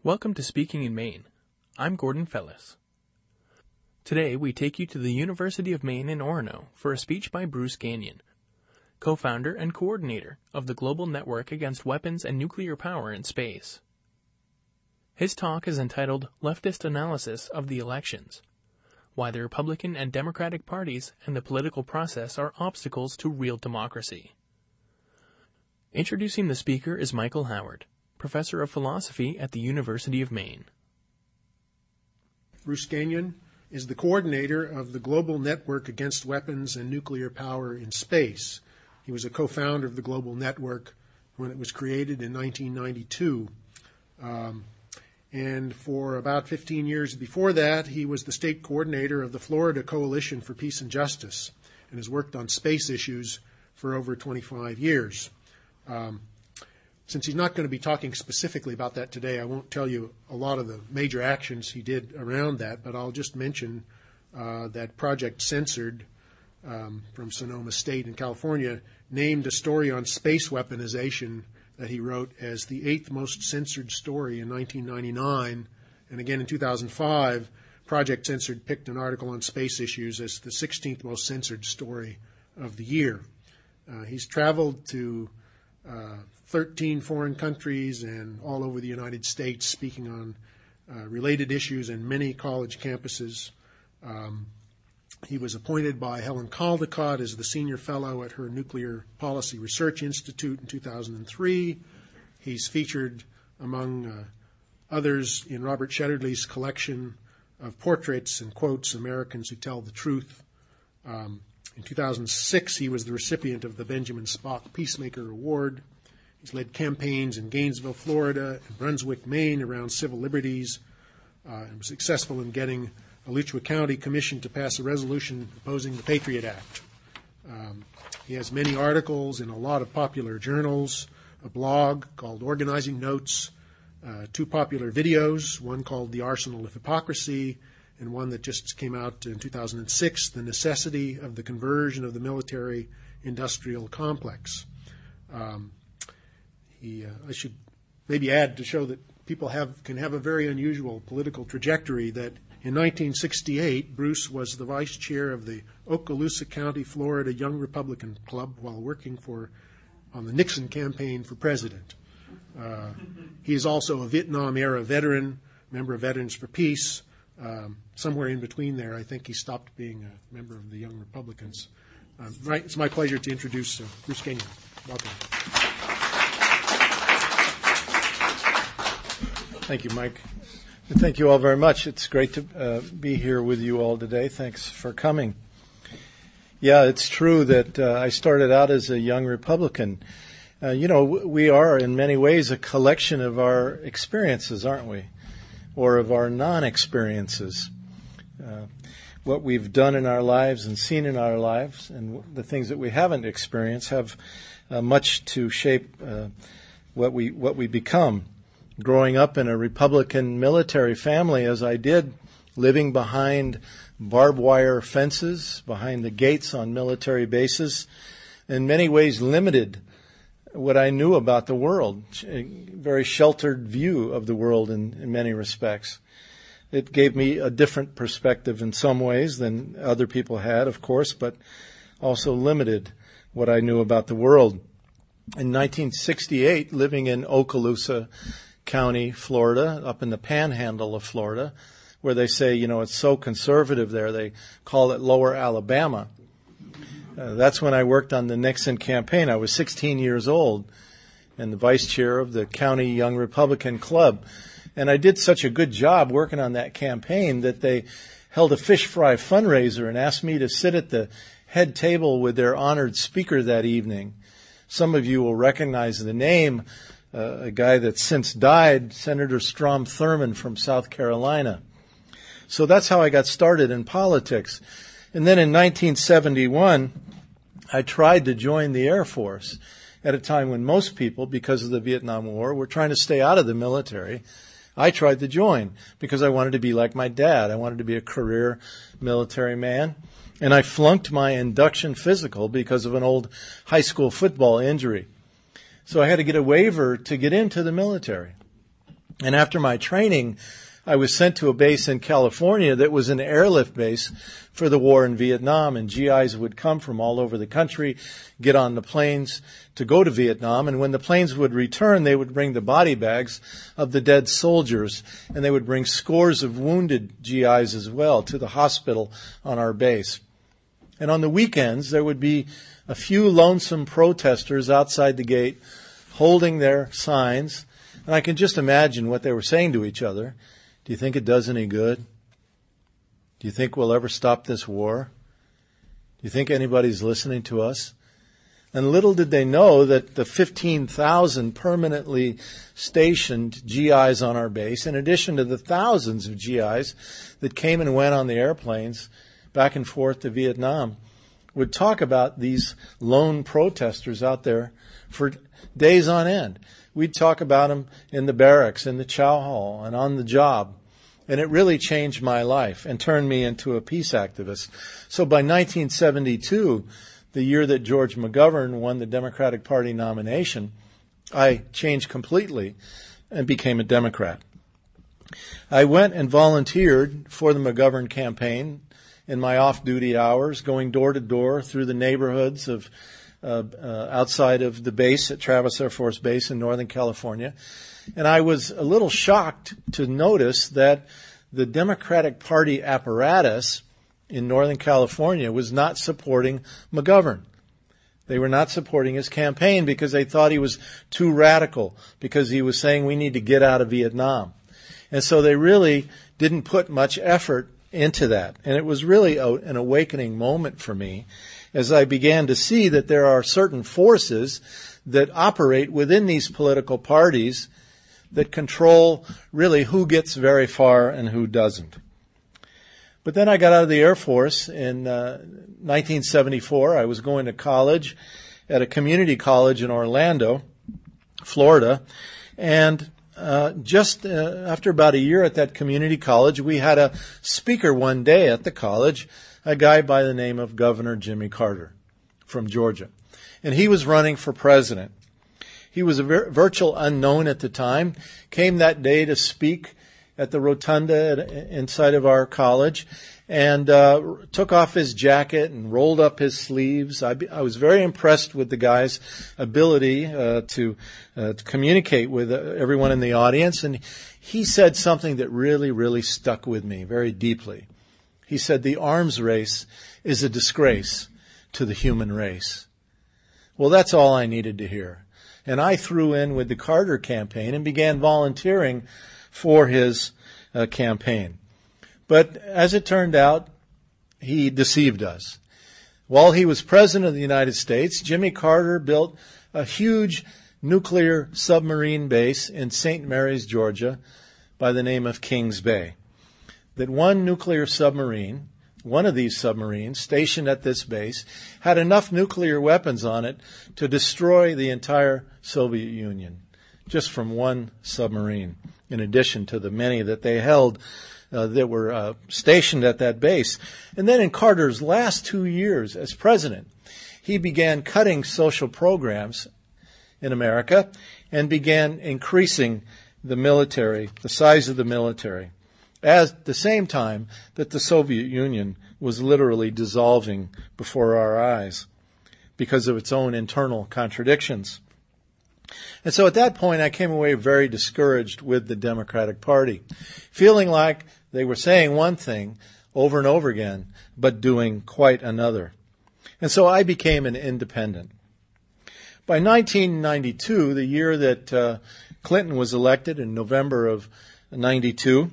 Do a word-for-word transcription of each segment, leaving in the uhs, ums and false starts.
Welcome to Speaking in Maine. I'm Gordon Fellis. Today we take you to the University of Maine in Orono for a speech by Bruce Gagnon, co-founder and coordinator of the Global Network Against Weapons and Nuclear Power in Space. His talk is entitled Leftist Analysis of the Elections: Why the Republican and Democratic parties and the political process are obstacles to real democracy. Introducing the speaker is Michael Howard, Professor of Philosophy at the University of Maine. Bruce Gagnon is the coordinator of the Global Network Against Weapons and Nuclear Power in Space. He was a co-founder of the Global Network when it was created in nineteen ninety-two. Um, and for about fifteen years before that, he was the state coordinator of the Florida Coalition for Peace and Justice and has worked on space issues for over twenty-five years. Um, Since he's not going to be talking specifically about that today, I won't tell you a lot of the major actions he did around that, but I'll just mention uh, that Project Censored um, from Sonoma State in California named a story on space weaponization that he wrote as the eighth most censored story in nineteen ninety-nine. And again in two thousand five, Project Censored picked an article on space issues as the sixteenth most censored story of the year. Uh, he's traveled to uh, thirteen foreign countries and all over the United States, speaking on uh, related issues in many college campuses. Um, he was appointed by Helen Caldecott as the senior fellow at her Nuclear Policy Research Institute in two thousand three. He's featured, among uh, others, in Robert Shetterly's collection of portraits and quotes, Americans Who Tell the Truth. Um, in two thousand six, he was the recipient of the Benjamin Spock Peacemaker Award. He's led campaigns in Gainesville, Florida, and Brunswick, Maine, around civil liberties, uh, and was successful in getting Alachua County Commission to pass a resolution opposing the Patriot Act. Um, he has many articles in a lot of popular journals, a blog called Organizing Notes, uh, two popular videos, one called The Arsenal of Hypocrisy, and one that just came out in two thousand six, The Necessity of the Conversion of the Military-Industrial Complex. Um, He, uh, I should maybe add to show that people have can have a very unusual political trajectory that in nineteen sixty-eight, Bruce was the vice chair of the Okaloosa County, Florida Young Republican Club while working for on the Nixon campaign for president. Uh, he is also a Vietnam-era veteran, member of Veterans for Peace. Um, somewhere in between there, I think he stopped being a member of the Young Republicans. Um, right, it's my pleasure to introduce uh, Bruce Gagnon. Welcome. Thank you, Mike. And thank you all very much. It's great to uh, be here with you all today. Thanks for coming. Yeah, it's true that uh, I started out as a young Republican. Uh, you know, we are in many ways a collection of our experiences, aren't we? Or of our non-experiences. Uh, what we've done in our lives and seen in our lives and the things that we haven't experienced have uh, much to shape uh, what we what we become. Growing up in a Republican military family, as I did, living behind barbed wire fences, behind the gates on military bases, in many ways limited what I knew about the world, a very sheltered view of the world in, in many respects. It gave me a different perspective in some ways than other people had, of course, but also limited what I knew about the world. In nineteen sixty-eight, living in Okaloosa County, Florida, up in the panhandle of Florida, where they say, you know, it's so conservative there, they call it Lower Alabama. Uh, that's when I worked on the Nixon campaign. I was sixteen years old and the vice chair of the County Young Republican Club. And I did such a good job working on that campaign that they held a fish fry fundraiser and asked me to sit at the head table with their honored speaker that evening. Some of you will recognize the name. Uh, a guy that's since died, Senator Strom Thurmond from South Carolina. So that's how I got started in politics. And then in nineteen seventy-one, I tried to join the Air Force at a time when most people, because of the Vietnam War, were trying to stay out of the military. I tried to join because I wanted to be like my dad. I wanted to be a career military man. And I flunked my induction physical because of an old high school football injury. So I had to get a waiver to get into the military. And after my training, I was sent to a base in California that was an airlift base for the war in Vietnam, and G Is would come from all over the country, get on the planes to go to Vietnam, and when the planes would return, they would bring the body bags of the dead soldiers, and they would bring scores of wounded G Is as well to the hospital on our base. And on the weekends, there would be a few lonesome protesters outside the gate holding their signs, and I can just imagine what they were saying to each other. Do you think it does any good? Do you think we'll ever stop this war? Do you think anybody's listening to us? And little did they know that the fifteen thousand permanently stationed G Is on our base, in addition to the thousands of G Is that came and went on the airplanes back and forth to Vietnam, would talk about these lone protesters out there for days on end. We'd talk about them in the barracks, in the chow hall, and on the job. And it really changed my life and turned me into a peace activist. So by nineteen seventy-two, the year that George McGovern won the Democratic Party nomination, I changed completely and became a Democrat. I went and volunteered for the McGovern campaign in my off-duty hours, going door to door through the neighborhoods of Uh, uh, outside of the base at Travis Air Force Base in Northern California. And I was a little shocked to notice that the Democratic Party apparatus in Northern California was not supporting McGovern. They were not supporting his campaign because they thought he was too radical, because he was saying we need to get out of Vietnam. And so they really didn't put much effort into that. And it was really a, an awakening moment for me, as I began to see that there are certain forces that operate within these political parties that control really who gets very far and who doesn't. But then I got out of the Air Force in uh, nineteen seventy-four. I was going to college at a community college in Orlando, Florida, and uh, just uh, after about a year at that community college, we had a speaker one day at the college, a guy by the name of Governor Jimmy Carter from Georgia. And he was running for president. He was a vir- virtual unknown at the time, came that day to speak at the rotunda at, inside of our college, and uh, took off his jacket and rolled up his sleeves. I, be, I was very impressed with the guy's ability uh, to, uh, to communicate with uh, everyone in the audience. And he said something that really, really stuck with me very deeply. He said, the arms race is a disgrace to the human race. Well, that's all I needed to hear. And I threw in with the Carter campaign and began volunteering for his uh, campaign. But as it turned out, he deceived us. While he was president of the United States, Jimmy Carter built a huge nuclear submarine base in Saint Mary's, Georgia, by the name of Kings Bay. That one nuclear submarine, one of these submarines stationed at this base, had enough nuclear weapons on it to destroy the entire Soviet Union, just from one submarine, in addition to the many that they held uh, that were uh, stationed at that base. And then in Carter's last two years as president, he began cutting social programs in America and began increasing the military, the size of the military, at the same time that the Soviet Union was literally dissolving before our eyes because of its own internal contradictions. And so at that point, I came away very discouraged with the Democratic Party, feeling like they were saying one thing over and over again, but doing quite another. And so I became an independent. By nineteen ninety-two, the year that uh, Clinton was elected in November of ninety-two,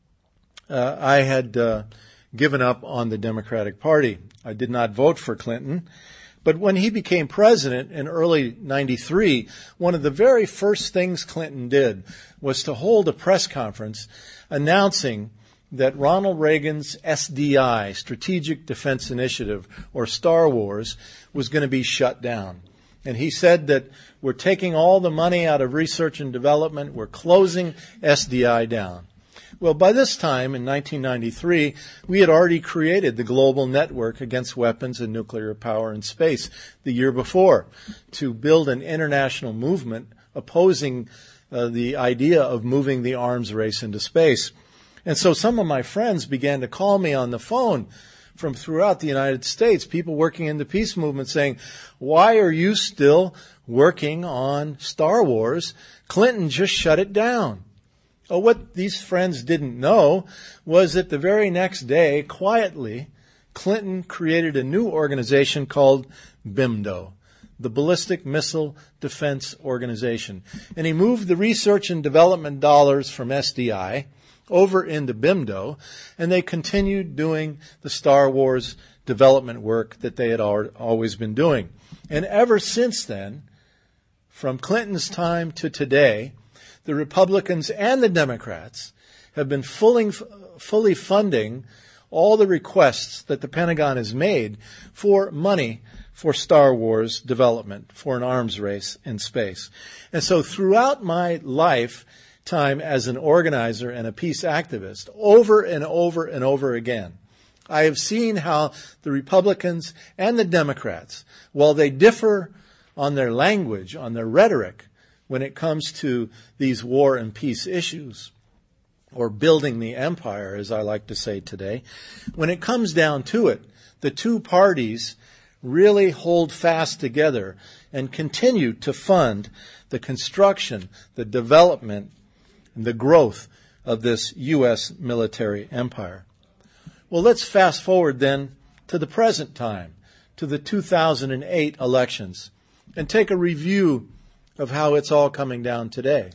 uh, I had uh, given up on the Democratic Party. I did not vote for Clinton. But when he became president in early ninety-three, one of the very first things Clinton did was to hold a press conference announcing that Ronald Reagan's S D I, Strategic Defense Initiative, or Star Wars, was going to be shut down. And he said that we're taking all the money out of research and development, we're closing S D I down. Well, by this time, in nineteen ninety-three, we had already created the Global Network Against Weapons and Nuclear Power in Space the year before to build an international movement opposing uh, the idea of moving the arms race into space. And so some of my friends began to call me on the phone from throughout the United States, people working in the peace movement saying, why are you still working on Star Wars? Clinton just shut it down. Oh, what these friends didn't know was that the very next day, quietly, Clinton created a new organization called B I M D O, the Ballistic Missile Defense Organization. And he moved the research and development dollars from S D I over into B I M D O, and they continued doing the Star Wars development work that they had always been doing. And ever since then, from Clinton's time to today, the Republicans and the Democrats have been fully, fully funding all the requests that the Pentagon has made for money for Star Wars development, for an arms race in space. And so throughout my lifetime as an organizer and a peace activist, over and over and over again, I have seen how the Republicans and the Democrats, while they differ on their language, on their rhetoric, when it comes to these war and peace issues, or building the empire, as I like to say today, when it comes down to it, the two parties really hold fast together and continue to fund the construction, the development, and the growth of this U S military empire. Well, let's fast forward then to the present time, to the two thousand eight elections, and take a review of how it's all coming down today.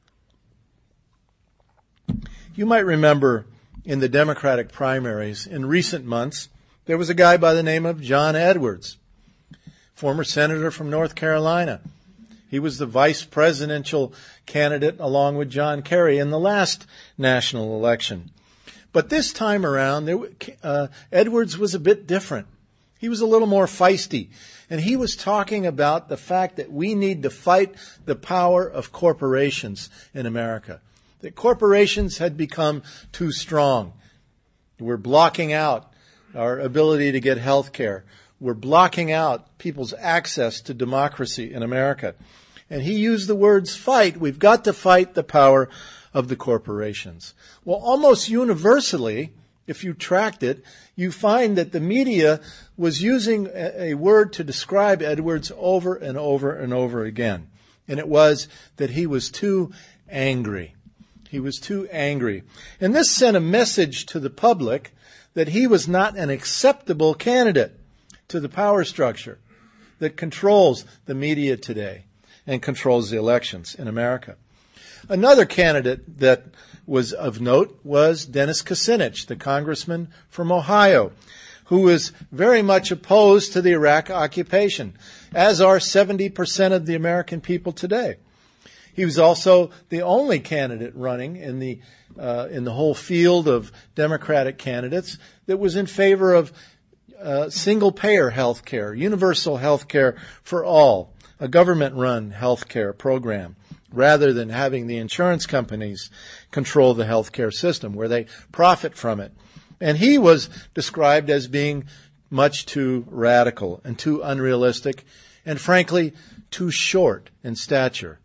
You might remember in the Democratic primaries in recent months, there was a guy by the name of John Edwards, former senator from North Carolina. He was the vice presidential candidate along with John Kerry in the last national election. But this time around, there, uh, Edwards was a bit different. He was a little more feisty. And he was talking about the fact that we need to fight the power of corporations in America. That corporations had become too strong. We're blocking out our ability to get health care. We're blocking out people's access to democracy in America. And he used the words fight. We've got to fight the power of the corporations. Well, almost universally, if you tracked it, you find that the media was using a, a word to describe Edwards over and over and over again. And it was that he was too angry. He was too angry. And this sent a message to the public that he was not an acceptable candidate to the power structure that controls the media today and controls the elections in America. Another candidate that was of note was Dennis Kucinich, the congressman from Ohio, who was very much opposed to the Iraq occupation, as are seventy percent of the American people today. He was also the only candidate running in the uh, in the whole field of Democratic candidates that was in favor of uh, single-payer health care, universal health care for all, a government-run health care program, rather than having the insurance companies control the health care system where they profit from it. And he was described as being much too radical and too unrealistic and, frankly, too short in stature.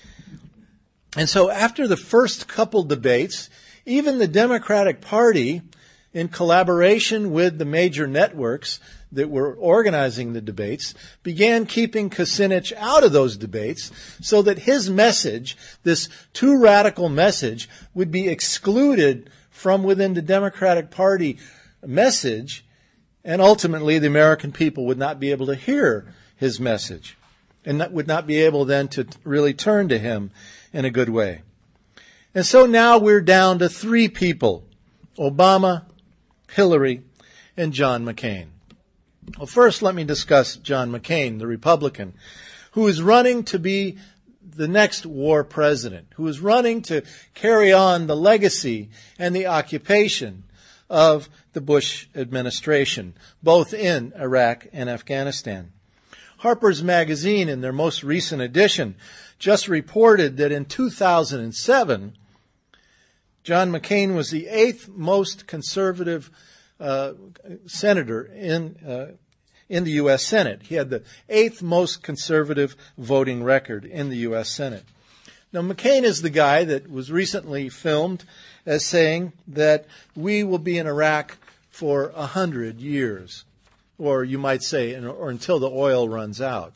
And so after the first couple debates, even the Democratic Party, in collaboration with the major networks that were organizing the debates, began keeping Kucinich out of those debates so that his message, this too radical message, would be excluded from within the Democratic Party message, and ultimately the American people would not be able to hear his message and that would not be able then to really turn to him in a good way. And so now we're down to three people, Obama, Hillary, and John McCain. Well, first let me discuss John McCain, the Republican, who is running to be the next war president, who is running to carry on the legacy and the occupation of the Bush administration, both in Iraq and Afghanistan. Harper's Magazine, in their most recent edition, just reported that in two thousand seven, John McCain was the eighth most conservative uh, senator in uh, in the U S Senate. He had the eighth most conservative voting record in the U S Senate. Now, McCain is the guy that was recently filmed as saying that we will be in Iraq for a hundred years, or you might say, or until the oil runs out.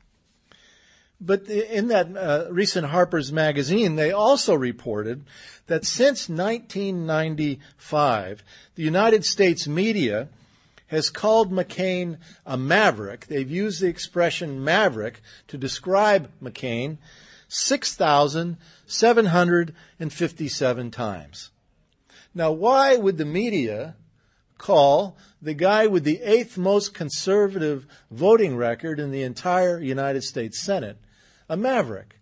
But in that uh, recent Harper's Magazine, they also reported that since nineteen ninety-five, the United States media has called McCain a maverick. They've used the expression maverick to describe McCain six thousand seven hundred fifty-seven times. Now, why would the media call the guy with the eighth most conservative voting record in the entire United States Senate a maverick?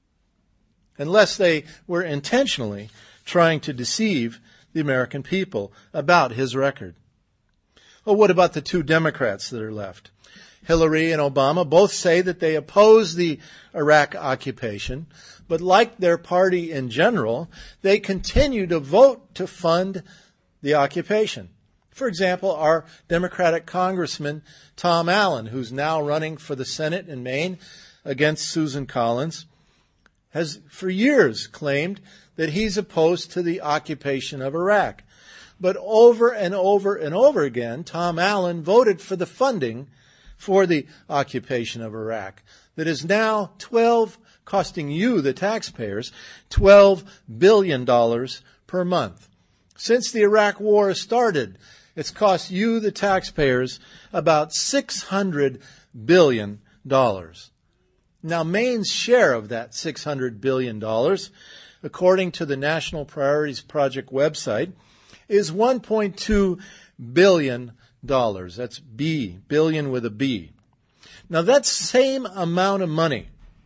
Unless they were intentionally trying to deceive the American people about his record. Well, what about the two Democrats that are left? Hillary and Obama both say that they oppose the Iraq occupation, but like their party in general, they continue to vote to fund the occupation. For example, our Democratic Congressman Tom Allen, who's now running for the Senate in Maine against Susan Collins, has for years claimed that he's opposed to the occupation of Iraq. But over and over and over again, Tom Allen voted for the funding for the occupation of Iraq that is now twelve, costing you, the taxpayers, twelve billion dollars per month. Since the Iraq War started, it's cost you, the taxpayers, about six hundred billion dollars. Now, Maine's share of that six hundred billion dollars, according to the National Priorities Project website, is one point two billion dollars. That's B, billion with a B. Now, that same amount of money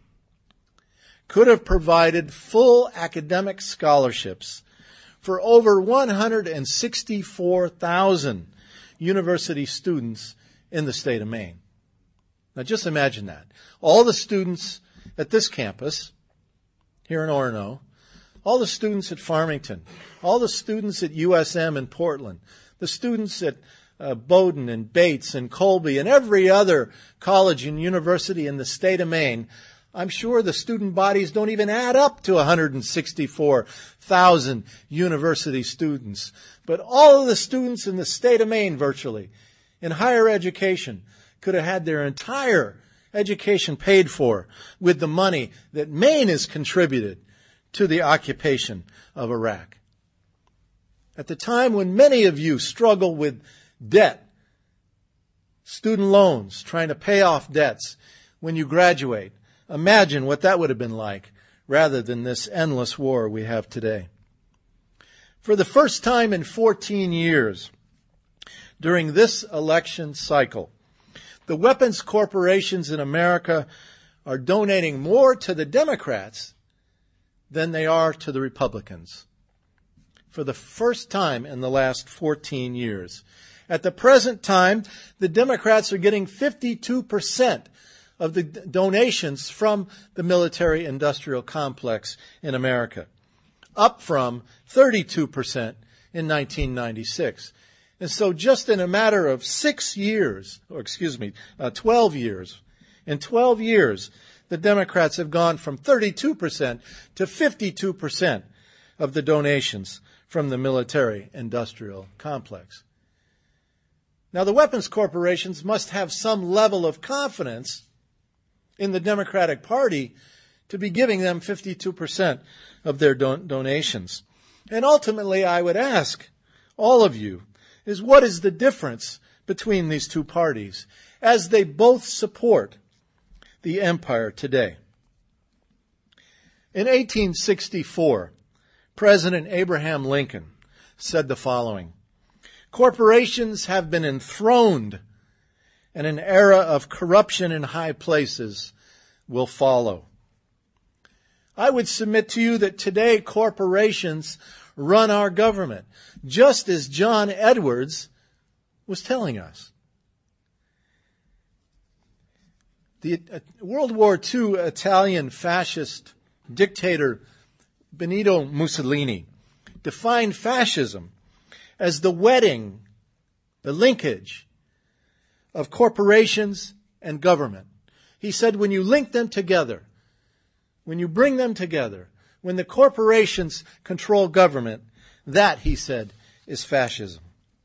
could have provided full academic scholarships for over one hundred sixty-four thousand university students in the state of Maine. Now, just imagine that. All the students at this campus here in Orono, all the students at Farmington, all the students at U S M in Portland, the students at uh, Bowdoin and Bates and Colby and every other college and university in the state of Maine, I'm sure the student bodies don't even add up to one hundred sixty-four thousand university students. But all of the students in the state of Maine, virtually, in higher education, could have had their entire education paid for with the money that Maine has contributed to the occupation of Iraq. At the time when many of you struggle with debt, student loans, trying to pay off debts when you graduate, imagine what that would have been like rather than this endless war we have today. For the first time in fourteen years, during this election cycle, the weapons corporations in America are donating more to the Democrats than they are to the Republicans. For the first time in the last fourteen years. At the present time, the Democrats are getting fifty-two percent of the donations from the military-industrial complex in America, up from thirty-two percent in nineteen ninety-six. And so just in a matter of six years, or excuse me, uh, twelve years, in twelve years, the Democrats have gone from thirty-two percent to fifty-two percent of the donations from the military-industrial complex. Now, the weapons corporations must have some level of confidence in the Democratic Party to be giving them fifty-two percent of their don- donations. And ultimately, I would ask all of you, is what is the difference between these two parties as they both support the empire today? In eighteen sixty-four, President Abraham Lincoln said the following: "Corporations have been enthroned, and an era of corruption in high places will follow." I would submit to you that today corporations run our government, just as John Edwards was telling us. The uh, World War Two Italian fascist dictator Benito Mussolini defined fascism as the wedding, the linkage of corporations and government. He said when you link them together, when you bring them together, when the corporations control government, that, he said, is fascism.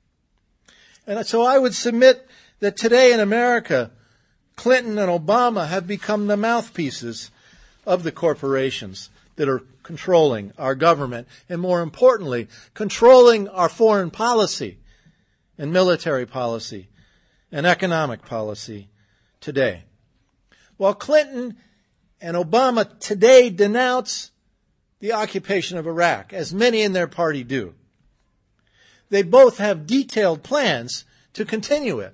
And so I would submit that today in America, Clinton and Obama have become the mouthpieces of the corporations that are controlling our government, and more importantly, controlling our foreign policy and military policy and economic policy today. While Clinton and Obama today denounce the occupation of Iraq, as many in their party do, they both have detailed plans to continue it.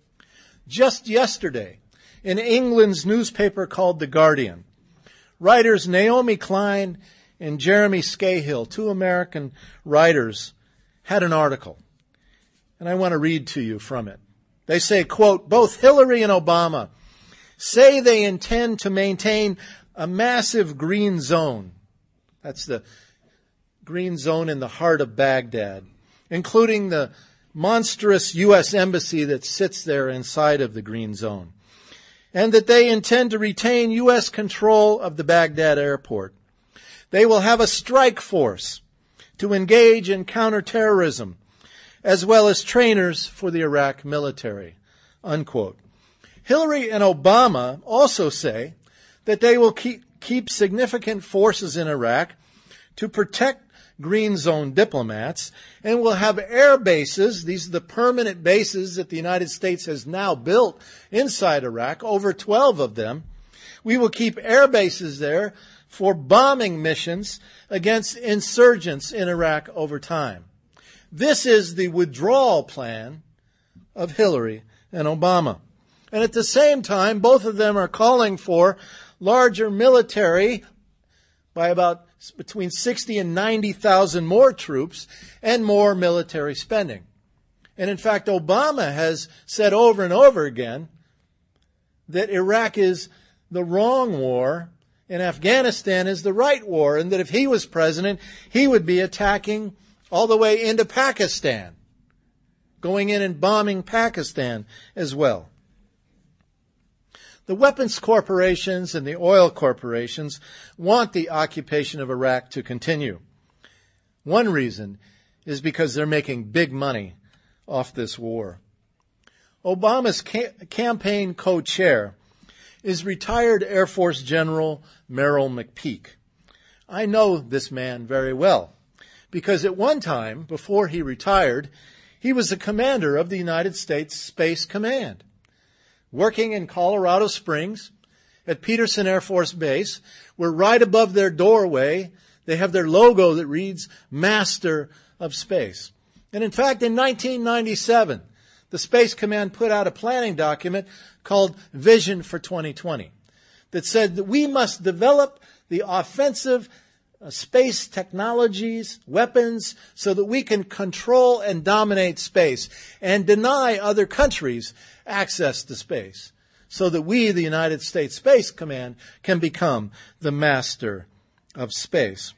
Just yesterday, in England's newspaper called The Guardian, writers Naomi Klein and Jeremy Scahill, two American writers, had an article. And I want to read to you from it. They say, quote, both Hillary and Obama say they intend to maintain a massive green zone. That's the green zone in the heart of Baghdad, including the monstrous U S embassy that sits there inside of the green zone, and that they intend to retain U S control of the Baghdad airport. They will have a strike force to engage in counterterrorism, as well as trainers for the Iraq military, unquote. Hillary and Obama also say that they will keep, keep significant forces in Iraq to protect Green Zone diplomats, and will have air bases. These are the permanent bases that the United States has now built inside Iraq, over twelve of them. We will keep air bases there for bombing missions against insurgents in Iraq over time. This is the withdrawal plan of Hillary and Obama. And at the same time, both of them are calling for larger military by about between sixty and ninety thousand more troops and more military spending. And in fact, Obama has said over and over again that Iraq is the wrong war and Afghanistan is the right war, and that if he was president, he would be attacking all the way into Pakistan, going in and bombing Pakistan as well. The weapons corporations and the oil corporations want the occupation of Iraq to continue. One reason is because they're making big money off this war. Obama's ca- campaign co-chair is retired Air Force General Merrill McPeak. I know this man very well because at one time, before he retired, he was the commander of the United States Space Command, working in Colorado Springs at Peterson Air Force Base, where right above their doorway, they have their logo that reads Master of Space. And in fact, in nineteen ninety-seven, the Space Command put out a planning document called Vision for twenty twenty that said that we must develop the offensive uh, space technologies, weapons, so that we can control and dominate space and deny other countries access to space, so that we, the United States Space Command, can become the master of space.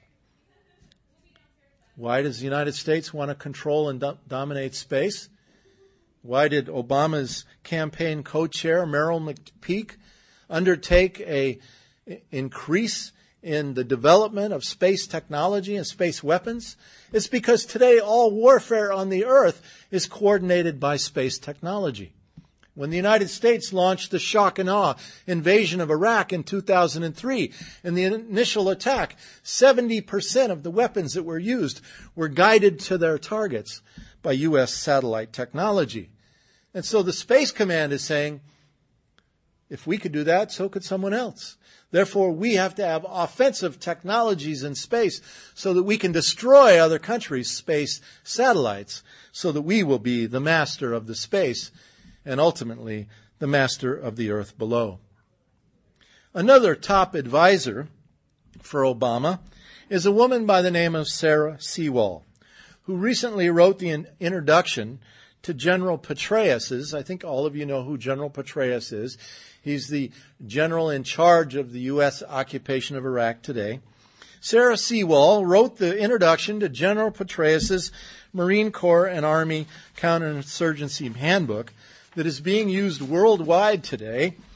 Why does the United States want to control and do- dominate space? Why did Obama's campaign co-chair, Merrill McPeak, undertake a increase in the development of space technology and space weapons? It's because today all warfare on the earth is coordinated by space technology. When the United States launched the shock and awe invasion of Iraq in two thousand three, in the initial attack, seventy percent of the weapons that were used were guided to their targets by U S satellite technology. And so the Space Command is saying, if we could do that, so could someone else. Therefore, we have to have offensive technologies in space so that we can destroy other countries' space satellites, so that we will be the master of the space and ultimately the master of the earth below. Another top advisor for Obama is a woman by the name of Sarah Sewall, who recently wrote the in- introduction to General Petraeus. I think all of you know who General Petraeus is. He's the general in charge of the U S occupation of Iraq today. Sarah Sewall wrote the introduction to General Petraeus' Marine Corps and Army Counterinsurgency Handbook that is being used worldwide today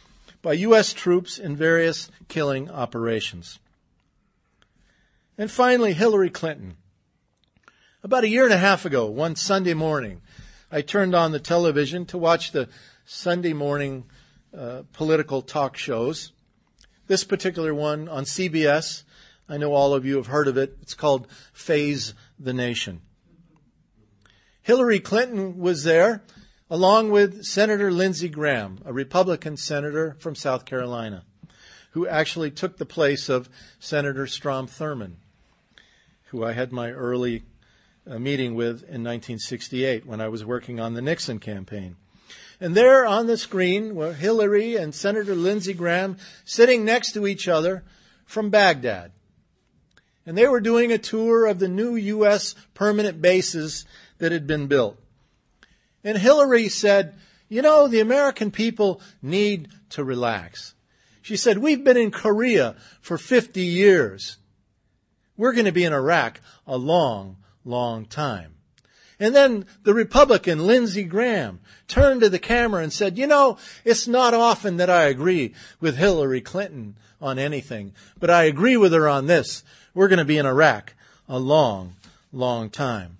by U S troops in various killing operations. And finally, Hillary Clinton. About a year and a half ago, one Sunday morning, I turned on the television to watch the Sunday morning uh, political talk shows. This particular one on C B S, I know all of you have heard of it. It's called Phase the Nation. Hillary Clinton was there, along with Senator Lindsey Graham, a Republican senator from South Carolina, who actually took the place of Senator Strom Thurmond, who I had my early uh, meeting with in nineteen sixty-eight when I was working on the Nixon campaign. And there on the screen were Hillary and Senator Lindsey Graham sitting next to each other from Baghdad. And they were doing a tour of the new U S permanent bases that had been built. And Hillary said, you know, the American people need to relax. She said, we've been in Korea for fifty years. We're going to be in Iraq a long, long time. And then the Republican, Lindsey Graham, turned to the camera and said, you know, it's not often that I agree with Hillary Clinton on anything, but I agree with her on this. We're going to be in Iraq a long, long time.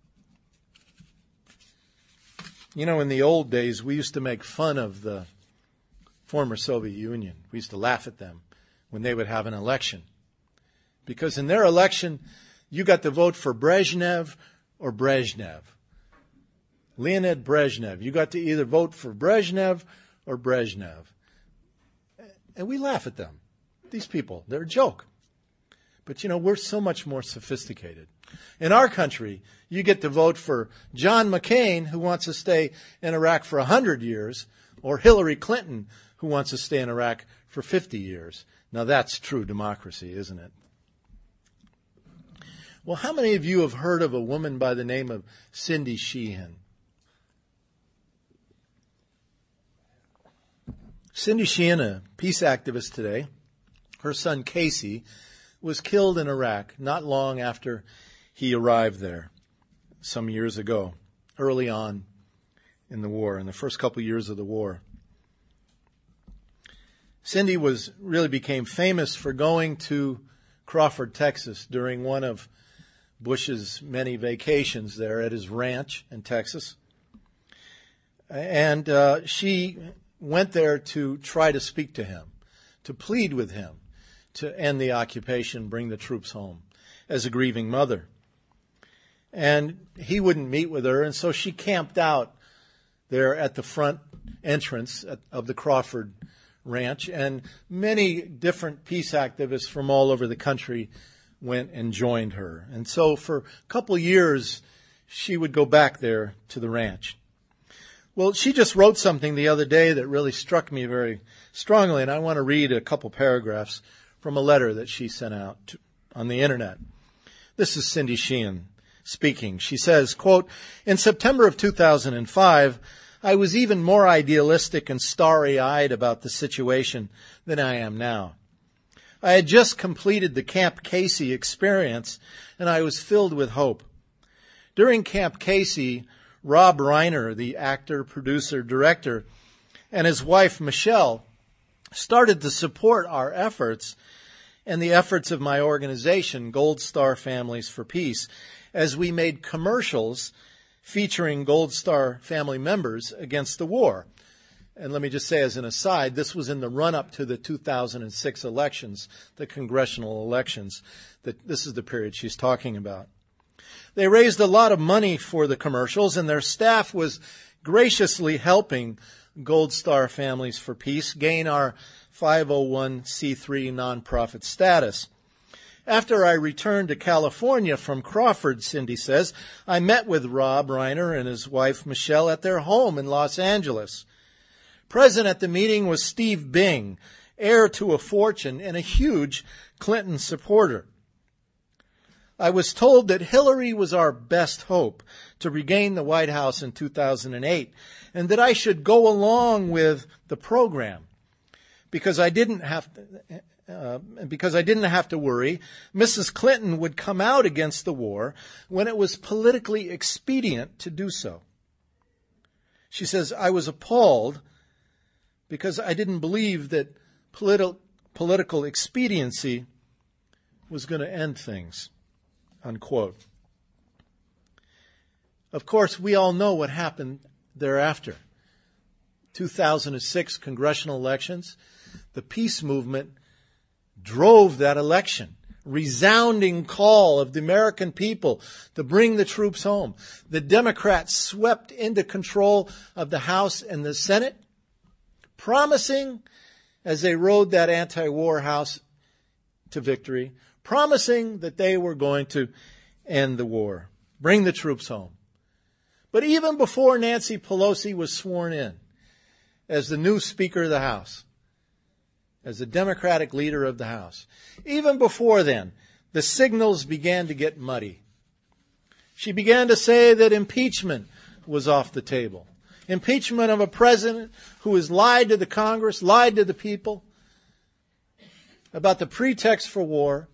You know, in the old days, we used to make fun of the former Soviet Union. We used to laugh at them when they would have an election. Because in their election, you got to vote for Brezhnev or Brezhnev. Leonid Brezhnev. You got to either vote for Brezhnev or Brezhnev. And we laugh at them. These people, they're a joke. But, you know, we're so much more sophisticated. In our country, you get to vote for John McCain, who wants to stay in Iraq for one hundred years, or Hillary Clinton, who wants to stay in Iraq for fifty years. Now, that's true democracy, isn't it? Well, how many of you have heard of a woman by the name of Cindy Sheehan? Cindy Sheehan, a peace activist today, her son Casey was killed in Iraq not long after he arrived there some years ago, early on in the war, in the first couple years of the war. Cindy was really became famous for going to Crawford, Texas during one of Bush's many vacations there at his ranch in Texas. And uh, she went there to try to speak to him, to plead with him, to end the occupation, bring the troops home, as a grieving mother. And he wouldn't meet with her, and so she camped out there at the front entrance of the Crawford Ranch, and many different peace activists from all over the country went and joined her. And so for a couple of years, she would go back there to the ranch. Well, she just wrote something the other day that really struck me very strongly, and I want to read a couple paragraphs from a letter that she sent out to, on the internet. This is Cindy Sheehan speaking. She says, quote, in September of two thousand five, I was even more idealistic and starry-eyed about the situation than I am now. I had just completed the Camp Casey experience, and I was filled with hope. During Camp Casey, Rob Reiner, the actor, producer, director, and his wife, Michelle, started to support our efforts and the efforts of my organization, Gold Star Families for Peace, as we made commercials featuring Gold Star family members against the war. And let me just say as an aside, this was in the run-up to the two thousand six elections, the congressional elections. That this is the period she's talking about. They raised a lot of money for the commercials, and their staff was graciously helping Gold Star Families for Peace gain our five oh one c three nonprofit status. After I returned to California from Crawford, Cindy says, I met with Rob Reiner and his wife Michelle at their home in Los Angeles. Present at the meeting was Steve Bing, heir to a fortune and a huge Clinton supporter. I was told that Hillary was our best hope to regain the White House in two thousand eight, and that I should go along with the program because I didn't have to, uh, because I didn't have to worry. Missus Clinton would come out against the war when it was politically expedient to do so. She says, I was appalled because I didn't believe that politi- political expediency was going to end things, unquote. Of course, we all know what happened thereafter. two thousand six congressional elections, the peace movement drove that election. Resounding call of the American people to bring the troops home. The Democrats swept into control of the House and the Senate, promising, as they rode that anti-war House to victory, promising that they were going to end the war, bring the troops home. But even before Nancy Pelosi was sworn in as the new Speaker of the House, as the Democratic leader of the House, even before then, the signals began to get muddy. She began to say that impeachment was off the table. Impeachment of a president who has lied to the Congress, lied to the people about the pretext for war.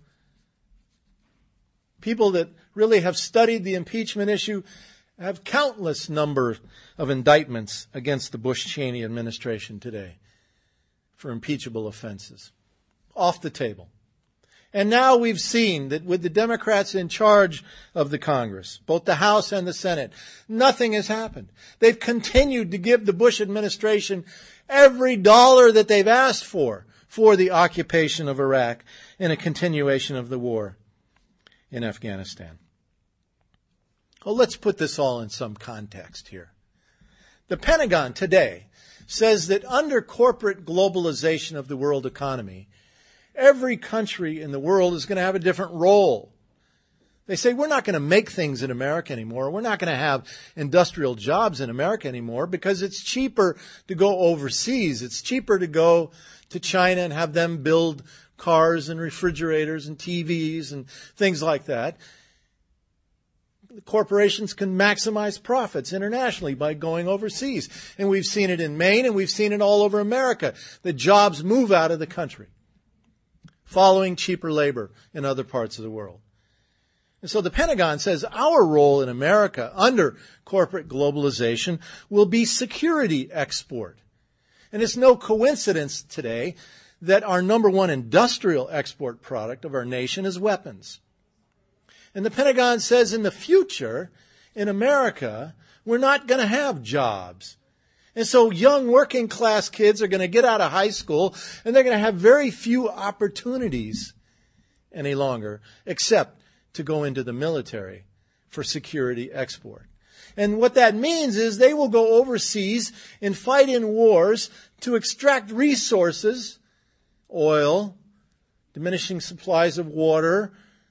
People that really have studied the impeachment issue have countless number of indictments against the Bush-Cheney administration today for impeachable offenses. Off the table. And now we've seen that with the Democrats in charge of the Congress, both the House and the Senate, nothing has happened. They've continued to give the Bush administration every dollar that they've asked for for the occupation of Iraq and a continuation of the war in Afghanistan. Well, let's put this all in some context here. The Pentagon today says that under corporate globalization of the world economy, every country in the world is going to have a different role. They say, we're not going to make things in America anymore. We're not going to have industrial jobs in America anymore because it's cheaper to go overseas. It's cheaper to go to China and have them build cars and refrigerators and T Vs and things like that. Corporations can maximize profits internationally by going overseas. And we've seen it in Maine and we've seen it all over America. The jobs move out of the country, following cheaper labor in other parts of the world. And so the Pentagon says our role in America under corporate globalization will be security export. And it's no coincidence today that our number one industrial export product of our nation is weapons. And the Pentagon says in the future, in America, we're not going to have jobs. And so young working class kids are going to get out of high school and they're going to have very few opportunities any longer, except to go into the military for security export. And what that means is they will go overseas and fight in wars to extract resources, oil, diminishing supplies of water,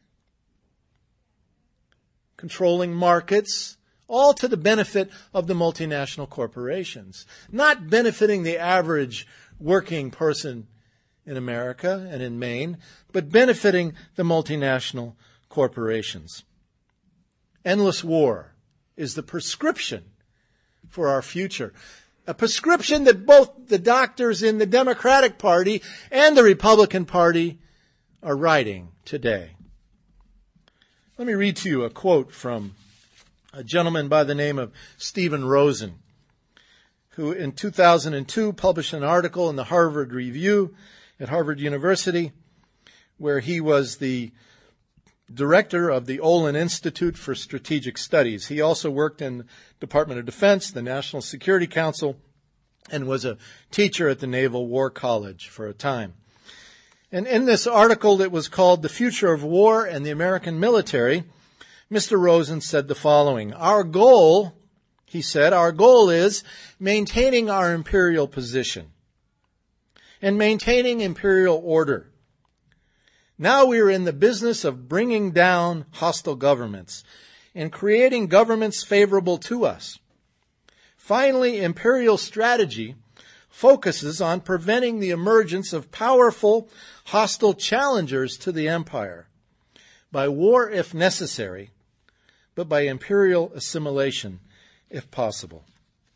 controlling markets, all to the benefit of the multinational corporations, not benefiting the average working person in America and in Maine, but benefiting the multinational corporations. Endless war is the prescription for our future, a prescription that both the doctors in the Democratic Party and the Republican Party are writing today. Let me read to you a quote from a gentleman by the name of Stephen Rosen, who in two thousand two published an article in the Harvard Review at Harvard University, where he was the director of the Olin Institute for Strategic Studies. He also worked in the Department of Defense, the National Security Council, and was a teacher at the Naval War College for a time. And in this article that was called The Future of War and the American Military, Mister Rosen said the following: Our goal, he said, our goal is maintaining our imperial position and maintaining imperial order. Now we are in the business of bringing down hostile governments and creating governments favorable to us. Finally, imperial strategy focuses on preventing the emergence of powerful, hostile challengers to the empire by war if necessary, but by imperial assimilation if possible.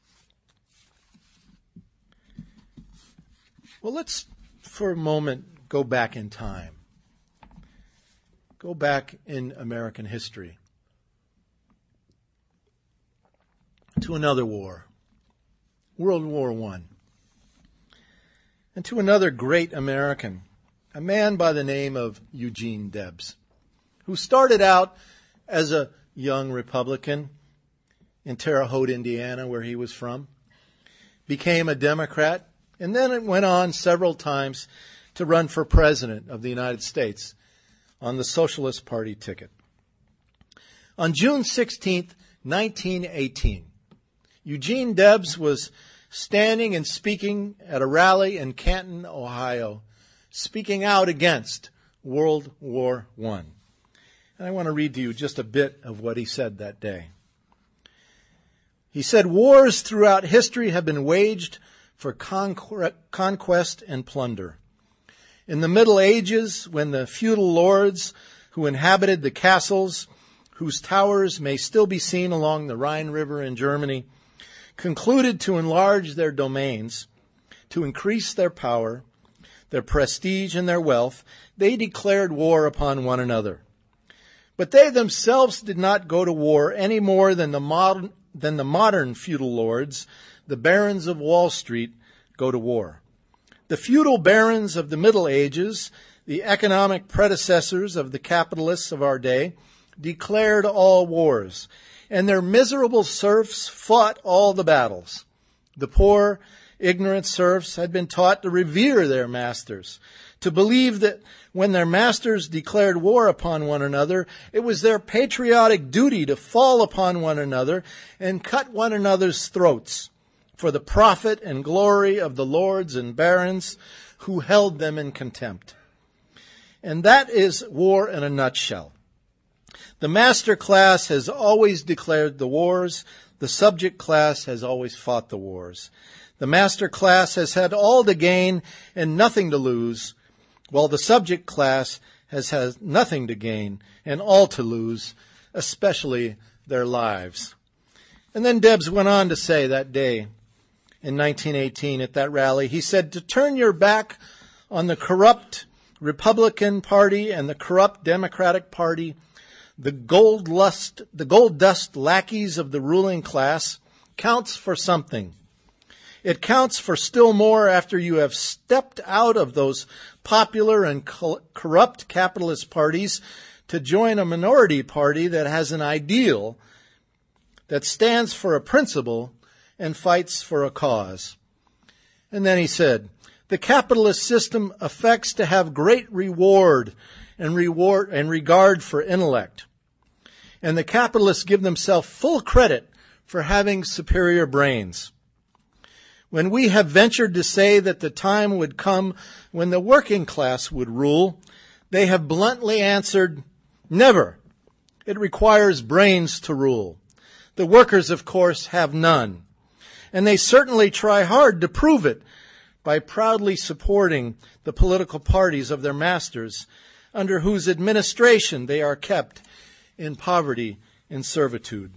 Well, let's for a moment go back in time. Go back in American history to another war, World War One. and to another great American, a man by the name of Eugene Debs, who started out as a young Republican in Terre Haute, Indiana, where he was from, became a Democrat, and then it went on several times to run for president of the United States on the Socialist Party ticket. On June sixteenth, nineteen eighteen, Eugene Debs was standing and speaking at a rally in Canton, Ohio, speaking out against World War One. And I want to read to you just a bit of what he said that day. He said, "Wars throughout history have been waged for conquer- conquest and plunder. In the Middle Ages, when the feudal lords who inhabited the castles, whose towers may still be seen along the Rhine River in Germany, concluded to enlarge their domains, to increase their power, their prestige, and their wealth, they declared war upon one another. But they themselves did not go to war any more than the modern, than the modern feudal lords, the barons of Wall Street, go to war. The feudal barons of the Middle Ages, the economic predecessors of the capitalists of our day, declared all wars, and their miserable serfs fought all the battles. The poor, ignorant serfs had been taught to revere their masters, to believe that when their masters declared war upon one another, it was their patriotic duty to fall upon one another and cut one another's throats for the profit and glory of the lords and barons who held them in contempt. And that is war in a nutshell. The master class has always declared the wars. The subject class has always fought the wars. The master class has had all to gain and nothing to lose, while the subject class has had nothing to gain and all to lose, especially their lives." And then Debs went on to say that day in nineteen eighteen at that rally, he said, "To turn your back on the corrupt Republican Party and the corrupt Democratic Party, the gold lust, the gold dust lackeys of the ruling class, counts for something. It counts for still more after you have stepped out of those popular and co- corrupt capitalist parties to join a minority party that has an ideal, that stands for a principle and fights for a cause." And then he said, "The capitalist system affects to have great reward and reward and regard for intellect. And the capitalists give themselves full credit for having superior brains. When we have ventured to say that the time would come when the working class would rule, they have bluntly answered, 'Never. It requires brains to rule.' The workers, of course, have none. And they certainly try hard to prove it by proudly supporting the political parties of their masters, under whose administration they are kept in poverty and servitude."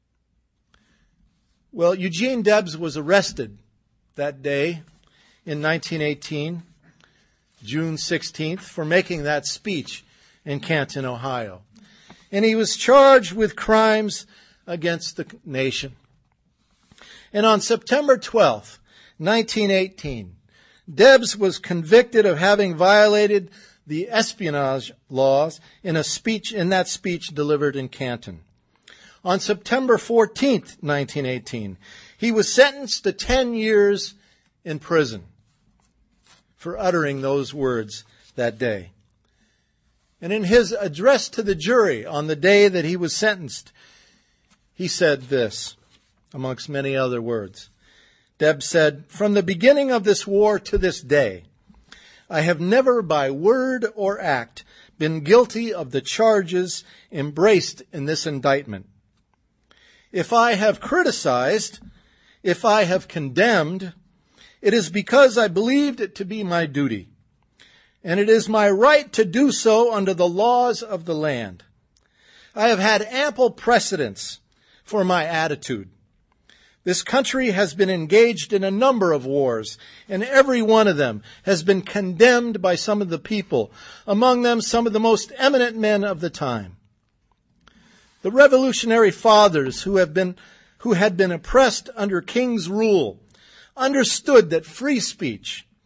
Well, Eugene Debs was arrested that day in nineteen eighteen, June sixteenth, for making that speech in Canton, Ohio. And he was charged with crimes against the nation. And on September twelfth, nineteen eighteen, Debs was convicted of having violated the espionage laws in a speech, in that speech delivered in Canton. On September fourteenth, nineteen eighteen, he was sentenced to ten years in prison for uttering those words that day. And in his address to the jury on the day that he was sentenced, he said this, amongst many other words. Debs said, "From the beginning of this war to this day, I have never by word or act been guilty of the charges embraced in this indictment. If I have criticized, if I have condemned, it is because I believed it to be my duty, and it is my right to do so under the laws of the land. I have had ample precedents for my attitude. This country has been engaged in a number of wars, and every one of them has been condemned by some of the people, among them some of the most eminent men of the time. The revolutionary fathers who have been, who had been oppressed under king's rule understood that free speech,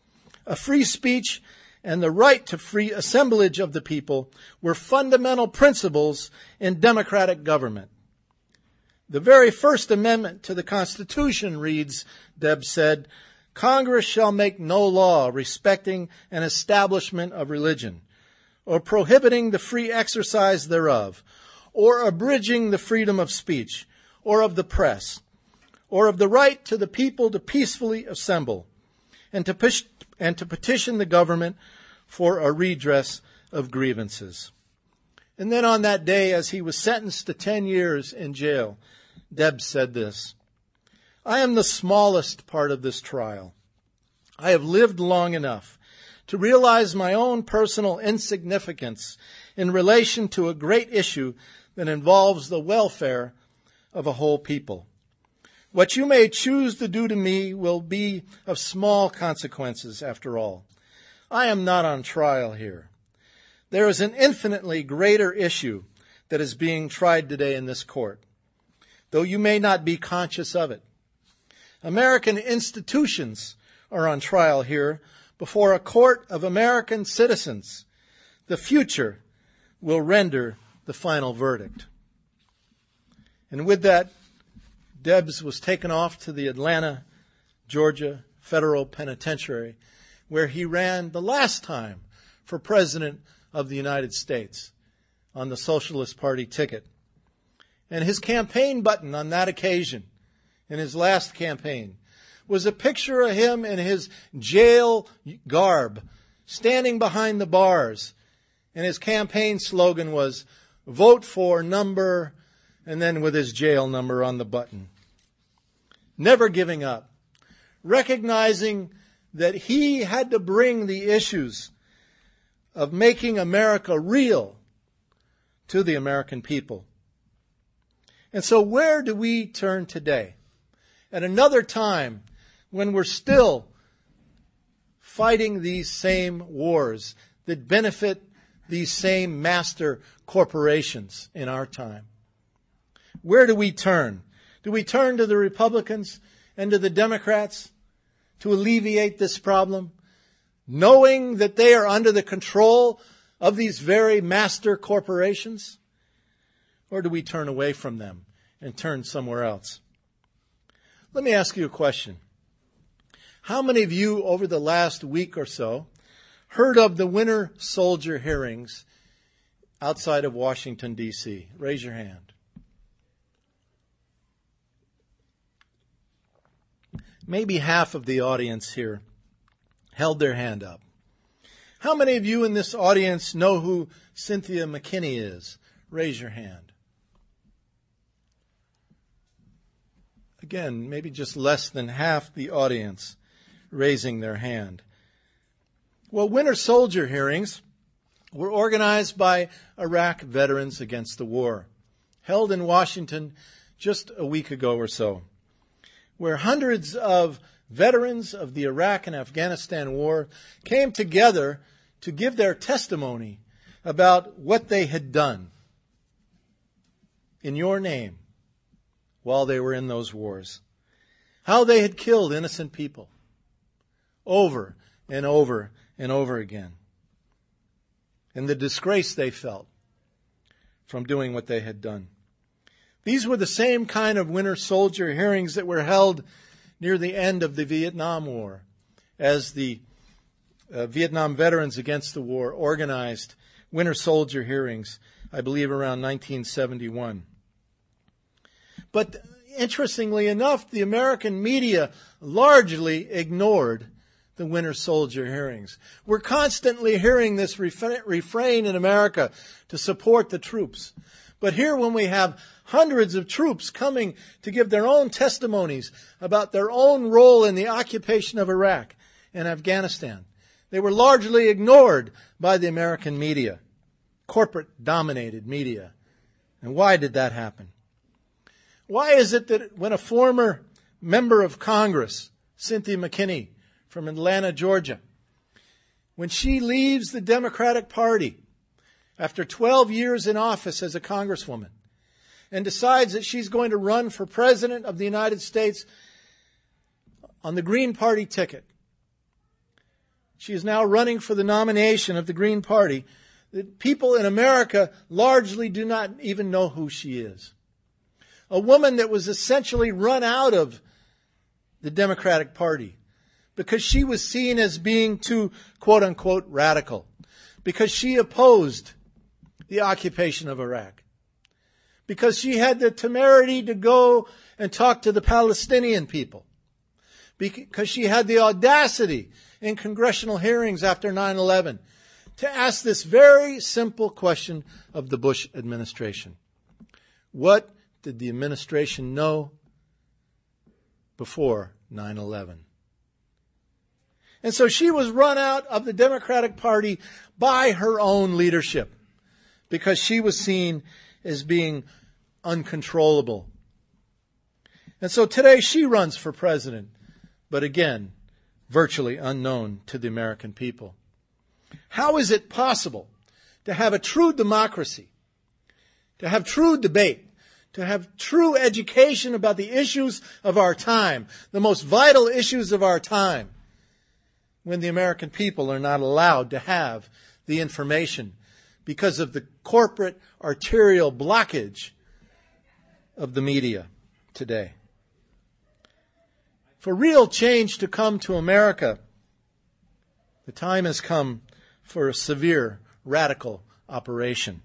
A free speech and the right to free assemblage of the people were fundamental principles in democratic government. The very first amendment to the Constitution reads, Debs said, Congress shall make no law respecting an establishment of religion, or prohibiting the free exercise thereof, or abridging the freedom of speech, or of the press, or of the right to the people to peacefully assemble, and to, push, and to petition the government for a redress of grievances. And then on that day, as he was sentenced to ten years in jail, Debs said this, I am the smallest part of this trial. I have lived long enough to realize my own personal insignificance in relation to a great issue that involves the welfare of a whole people. What you may choose to do to me will be of small consequences, after all. I am not on trial here. There is an infinitely greater issue that is being tried today in this court, though you may not be conscious of it. American institutions are on trial here before a court of American citizens. The future will render the final verdict. And with that, Debs was taken off to the Atlanta, Georgia Federal Penitentiary, where he ran the last time for President of the United States on the Socialist Party ticket. And his campaign button on that occasion, in his last campaign, was a picture of him in his jail garb, standing behind the bars. And his campaign slogan was, vote for number, and then with his jail number on the button. Never giving up, recognizing that he had to bring the issues of making America real to the American people. And so where do we turn today? At another time when we're still fighting these same wars that benefit these same master corporations in our time. Where do we turn? Do we turn to the Republicans and to the Democrats to alleviate this problem, knowing that they are under the control of these very master corporations? Or do we turn away from them and turn somewhere else? Let me ask you a question. How many of you over the last week or so heard of the winter soldier hearings outside of Washington, D C? Raise your hand. Maybe half of the audience here held their hand up. How many of you in this audience know who Cynthia McKinney is? Raise your hand. Again, maybe just less than half the audience raising their hand. Well, winter soldier hearings were organized by Iraq Veterans Against the War, held in Washington just a week ago or so, where hundreds of veterans of the Iraq and Afghanistan war came together to give their testimony about what they had done in your name while they were in those wars, how they had killed innocent people over and over and over again, and the disgrace they felt from doing what they had done. These were the same kind of winter soldier hearings that were held near the end of the Vietnam War, as the uh, Vietnam Veterans Against the War organized winter soldier hearings, I believe around nineteen seventy-one. But interestingly enough, the American media largely ignored the winter soldier hearings. We're constantly hearing this refrain in America to support the troops. But here, when we have hundreds of troops coming to give their own testimonies about their own role in the occupation of Iraq and Afghanistan, they were largely ignored by the American media, corporate-dominated media. And why did that happen? Why is it that when a former member of Congress, Cynthia McKinney from Atlanta, Georgia, when she leaves the Democratic Party after twelve years in office as a congresswoman and decides that she's going to run for president of the United States on the Green Party ticket, She is now running for the nomination of the Green Party. The people in America largely do not even know who she is. A woman that was essentially run out of the Democratic Party because she was seen as being too, quote unquote, radical, because she opposed the occupation of Iraq, because she had the temerity to go and talk to the Palestinian people, because she had the audacity in congressional hearings after nine eleven to ask this very simple question of the Bush administration. What did the administration know before nine eleven? And so she was run out of the Democratic Party by her own leadership because she was seen as being uncontrollable. And so today she runs for president, but again, virtually unknown to the American people. How is it possible to have a true democracy, to have true debate, to have true education about the issues of our time, the most vital issues of our time, when the American people are not allowed to have the information because of the corporate arterial blockage of the media today? For real change to come to America, the time has come for a severe radical operation.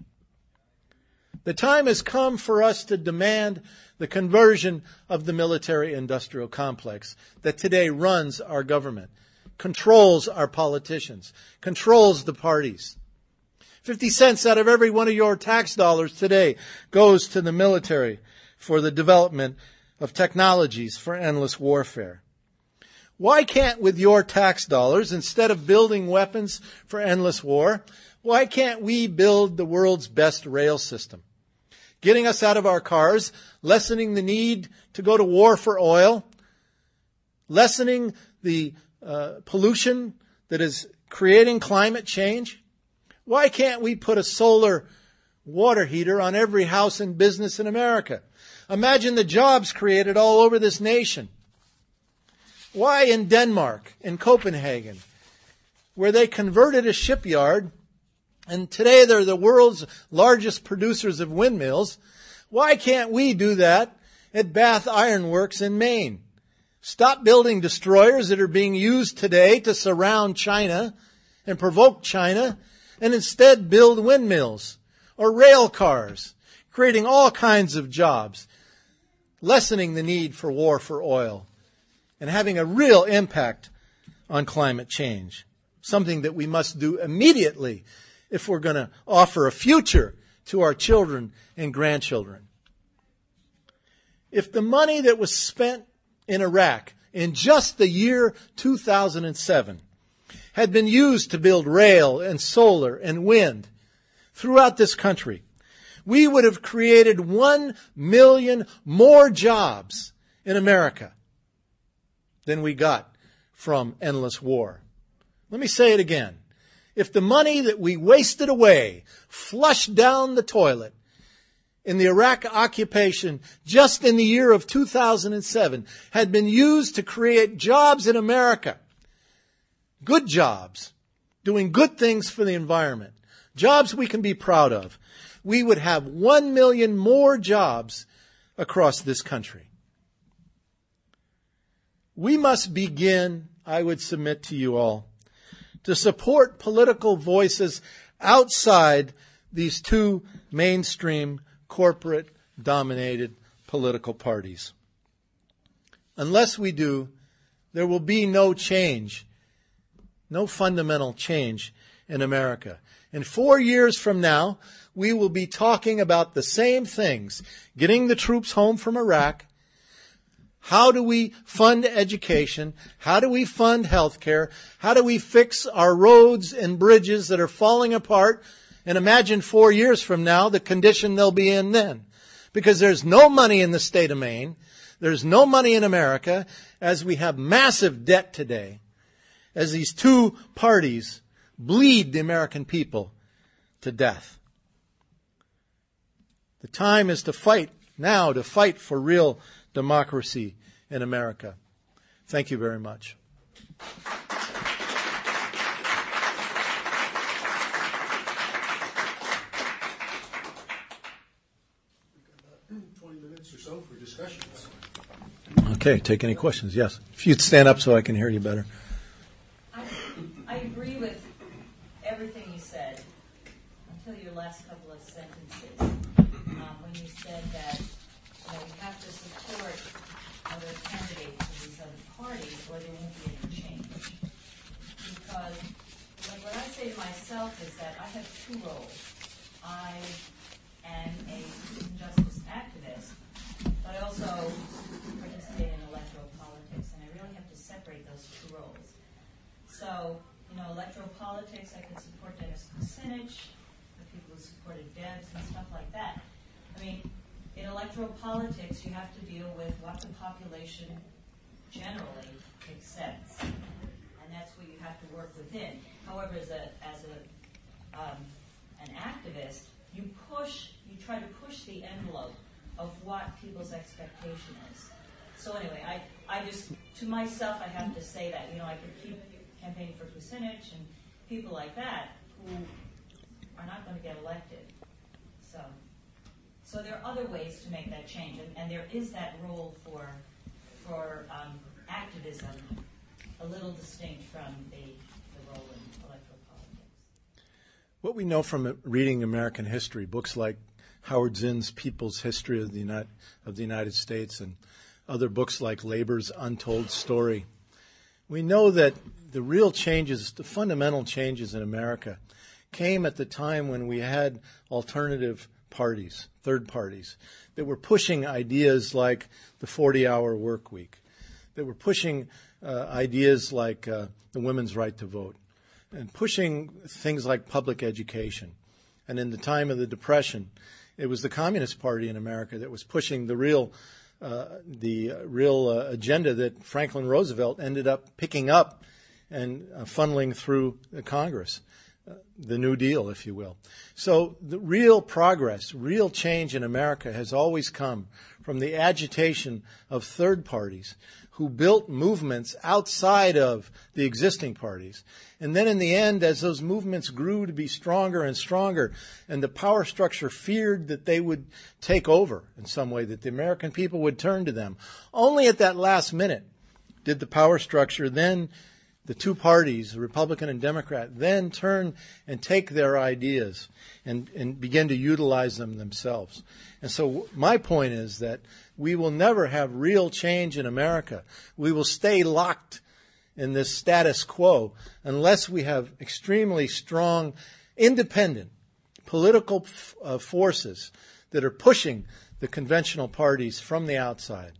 The time has come for us to demand the conversion of the military-industrial complex that today runs our government, controls our politicians, controls the parties. Fifty cents out of every one of your tax dollars today goes to the military for the development of technologies for endless warfare. Why can't, with your tax dollars, instead of building weapons for endless war, why can't we build the world's best rail system? Getting us out of our cars, lessening the need to go to war for oil, lessening the uh, pollution that is creating climate change. Why can't we put a solar water heater on every house and business in America? Imagine the jobs created all over this nation. Why in Denmark, in Copenhagen, where they converted a shipyard, and today they're the world's largest producers of windmills, why can't we do that at Bath Iron Works in Maine? Stop building destroyers that are being used today to surround China and provoke China, and instead build windmills or rail cars, creating all kinds of jobs, lessening the need for war for oil, and having a real impact on climate change, something that we must do immediately if we're going to offer a future to our children and grandchildren. If the money that was spent in Iraq in just the year two thousand seven had been used to build rail and solar and wind throughout this country, we would have created one million more jobs in America than we got from endless war. Let me say it again. If the money that we wasted away, flushed down the toilet in the Iraq occupation just in the year of two thousand seven had been used to create jobs in America, good jobs, doing good things for the environment, jobs we can be proud of, we would have one million more jobs across this country. We must begin, I would submit to you all, to support political voices outside these two mainstream corporate-dominated political parties. Unless we do, there will be no change, no fundamental change in America. And four years from now, we will be talking about the same things, getting the troops home from Iraq. How do we fund education? How do we fund health care? How do we fix our roads and bridges that are falling apart? And imagine four years from now the condition they'll be in then. Because there's no money in the state of Maine. There's no money in America, as we have massive debt today, as these two parties bleed the American people to death. The time is to fight now, to fight for real democracy in America. Thank you very much. so for discussion. Okay, take any questions. Yes. If you'd stand up so I can hear you better. I, I agree with everything you said until your last couple of sentences. Um, when you said that you know, we have to support other candidates in these other parties or there won't be any change. Because like what I say to myself is that I have two roles. I am a citizen justice activist, but I also participate in electoral politics, and I really have to separate those two roles. So, you know, electoral politics, I could support Dennis Kucinich, the people who supported Debs and stuff like that. I mean, in electoral politics, you have to deal with what the population generally accepts, and that's what you have to work within. However, as a as a um, an activist, you push, you try to push the envelope of what people's expectation is. So anyway, I, I just, to myself, I have to say that, you know, I could keep campaigning for Kucinich and people like that who are not going to get elected. So, so there are other ways to make that change, and, and there is that role for, for um, activism, a little distinct from the, the role in electoral politics. What we know from reading American history, books like Howard Zinn's People's History of the United, of the United States and other books like Labor's Untold Story, we know that the real changes, the fundamental changes in America came at the time when we had alternative parties, third parties, that were pushing ideas like the forty-hour work week, that were pushing uh, ideas like uh, the women's right to vote, and pushing things like public education. And in the time of the Depression, it was the Communist Party in America that was pushing the real, uh, the uh, real uh, agenda that Franklin Roosevelt ended up picking up and uh, funneling through the Congress, uh, the New Deal, if you will. So the real progress, real change in America has always come from the agitation of third parties who built movements outside of the existing parties. And then in the end, as those movements grew to be stronger and stronger, and the power structure feared that they would take over in some way, that the American people would turn to them, only at that last minute did the power structure then, the two parties, the Republican and Democrat, then turn and take their ideas and, and begin to utilize them themselves. And so my point is that we will never have real change in America. We will stay locked in this status quo unless we have extremely strong, independent political f- uh, forces that are pushing the conventional parties from the outside.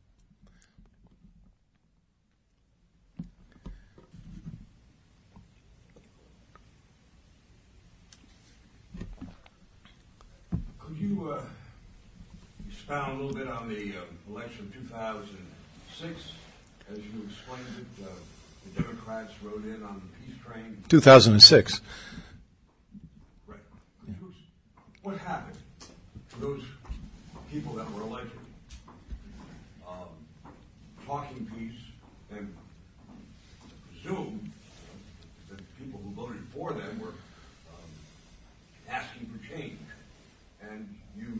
Could you uh, expound a little bit on the uh, election of two thousand six? As you explained it, uh, the Democrats rode in on the peace train. two thousand six. Right. Yeah. What happened to those people that were elected? Um, talking peace, and presume that the people who voted for them were um, asking for change. And you,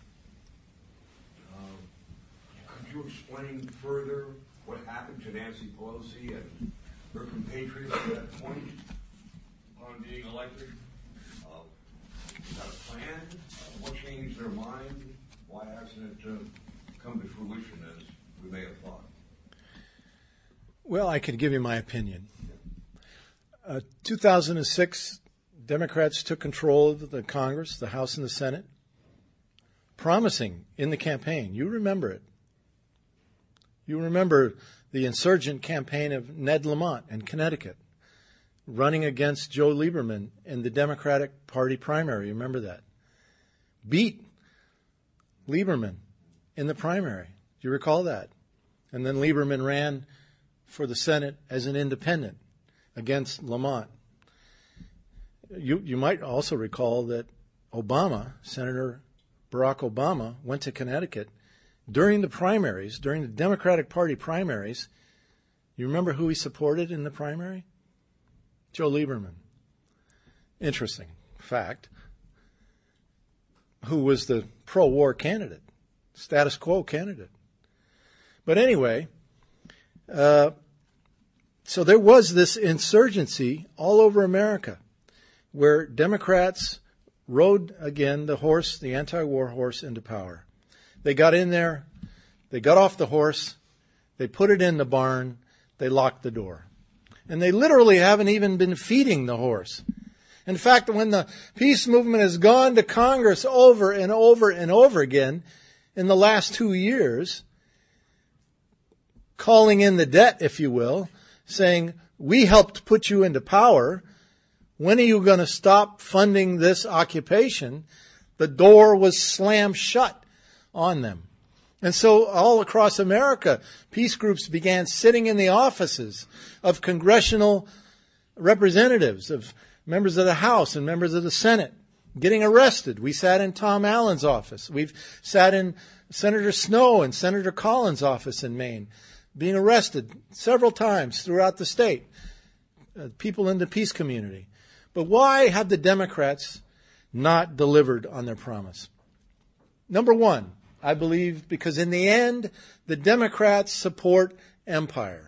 uh, could you explain further what happened to Nancy Pelosi and her compatriots at that point on being elected? Uh, is that a plan? Uh, what changed their mind? Why hasn't it uh, come to fruition as we may have thought? Well, I could give you my opinion. Uh, two thousand six, Democrats took control of the Congress, the House and the Senate, promising in the campaign, you remember it, you remember the insurgent campaign of Ned Lamont in Connecticut, running against Joe Lieberman in the Democratic Party primary. You remember that? Beat Lieberman in the primary. Do you recall that? And then Lieberman ran for the Senate as an independent against Lamont. You, you might also recall that Obama, Senator Barack Obama, went to Connecticut during the primaries, during the Democratic Party primaries. You remember who he supported in the primary? Joe Lieberman. Interesting fact. Who was the pro-war candidate status quo candidate. But anyway, uh, so there was this insurgency all over America where Democrats rode again the horse, the anti-war horse, into power. They got in there, they got off the horse, they put it in the barn, they locked the door. And they literally haven't even been feeding the horse. In fact, when the peace movement has gone to Congress over and over and over again in the last two years, calling in the debt, if you will, saying, we helped put you into power. When are you going to stop funding this occupation? The door was slammed shut on them. And so all across America, peace groups began sitting in the offices of congressional representatives, of members of the House and members of the Senate, getting arrested. We sat in Tom Allen's office. We've sat in Senator Snowe and Senator Collins' office in Maine, being arrested several times throughout the state, uh, people in the peace community. But why have the Democrats not delivered on their promise? Number one, I believe because in the end, the Democrats support empire.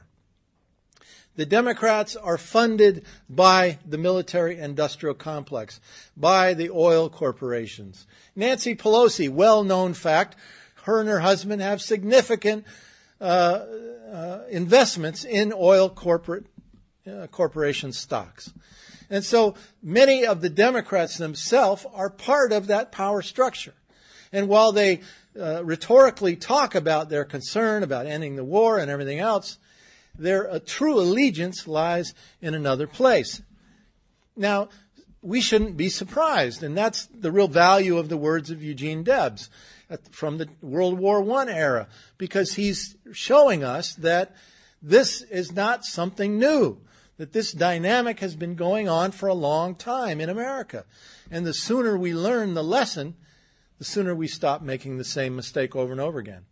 The Democrats are funded by the military-industrial complex, by the oil corporations. Nancy Pelosi, well-known fact, her and her husband have significant uh, uh, investments in oil corporate uh, corporation stocks. And so many of the Democrats themselves are part of that power structure. And while they uh, rhetorically talk about their concern about ending the war and everything else, their uh, true allegiance lies in another place. Now, we shouldn't be surprised, and that's the real value of the words of Eugene Debs at, from the World War One era, because he's showing us that this is not something new, that this dynamic has been going on for a long time in America. And the sooner we learn the lesson, the sooner we stop making the same mistake over and over again.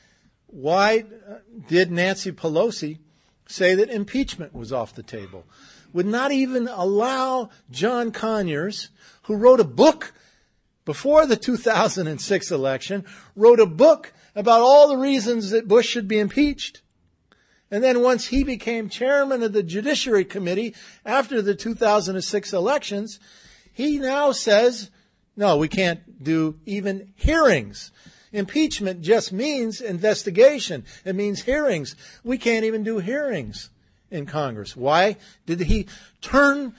Why did Nancy Pelosi say that impeachment was off the table? Would not even allow John Conyers, who wrote a book before the two thousand six election, wrote a book about all the reasons that Bush should be impeached. And then once he became chairman of the Judiciary Committee after the two thousand six elections, he now says, no, we can't do even hearings. Impeachment just means investigation. It means hearings. We can't even do hearings in Congress. Why did he turn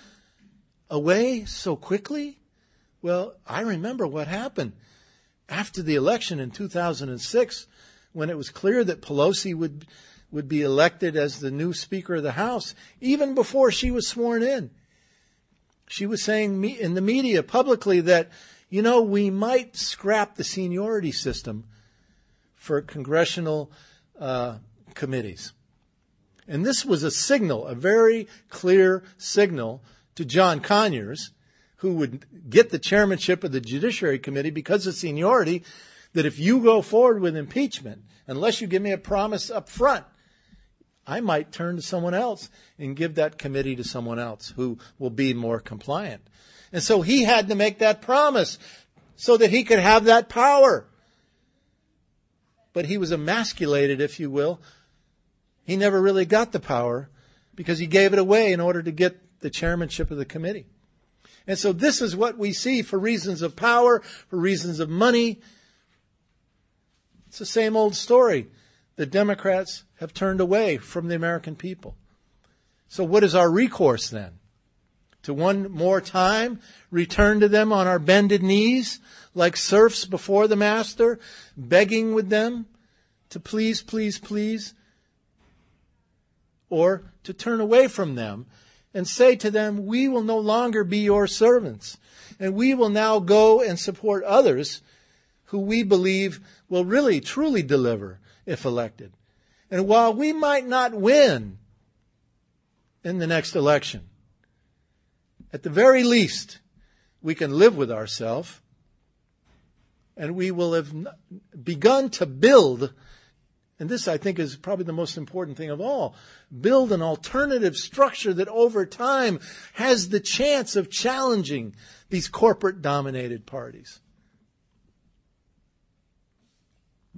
away so quickly? Well, I remember what happened after the election in two thousand six, when it was clear that Pelosi would would be elected as the new Speaker of the House, even before she was sworn in. She was saying in the media publicly that, you know, we might scrap the seniority system for congressional uh, committees. And this was a signal, a very clear signal to John Conyers, who would get the chairmanship of the Judiciary Committee because of seniority, that if you go forward with impeachment, unless you give me a promise up front, I might turn to someone else and give that committee to someone else who will be more compliant. And so he had to make that promise so that he could have that power. But he was emasculated, if you will. He never really got the power because he gave it away in order to get the chairmanship of the committee. And so this is what we see for reasons of power, for reasons of money. It's the same old story. The Democrats have turned away from the American people. So what is our recourse then? To one more time return to them on our bended knees like serfs before the master, begging with them to please, please, please? Or to turn away from them and say to them, we will no longer be your servants, and we will now go and support others who we believe will really, truly deliver if elected. And while we might not win in the next election, at the very least, we can live with ourselves, and we will have begun to build, and this I think is probably the most important thing of all, build an alternative structure that over time has the chance of challenging these corporate-dominated parties.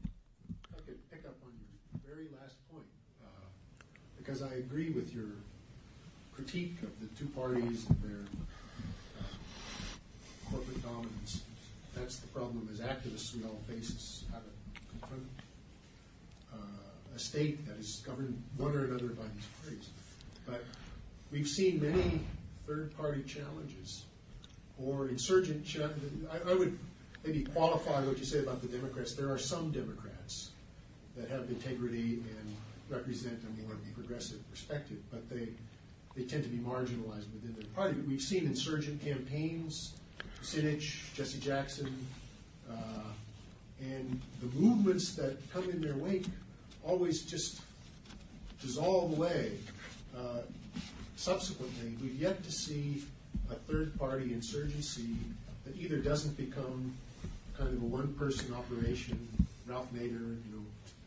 very last point, uh, because I agree with your critique of the two parties and their uh, corporate dominance. That's the problem as activists we all face, is how to confront uh, a state that is governed one or another by these parties. But we've seen many third-party challenges or insurgent challenges. I, I would maybe qualify what you say about the Democrats. There are some Democrats that have integrity and represent a more progressive perspective, but they they tend to be marginalized within their party. But we've seen insurgent campaigns, Sinich, Jesse Jackson, uh, and the movements that come in their wake always just dissolve away. Uh, subsequently, we've yet to see a third-party insurgency that either doesn't become kind of a one-person operation, Ralph Nader, you know,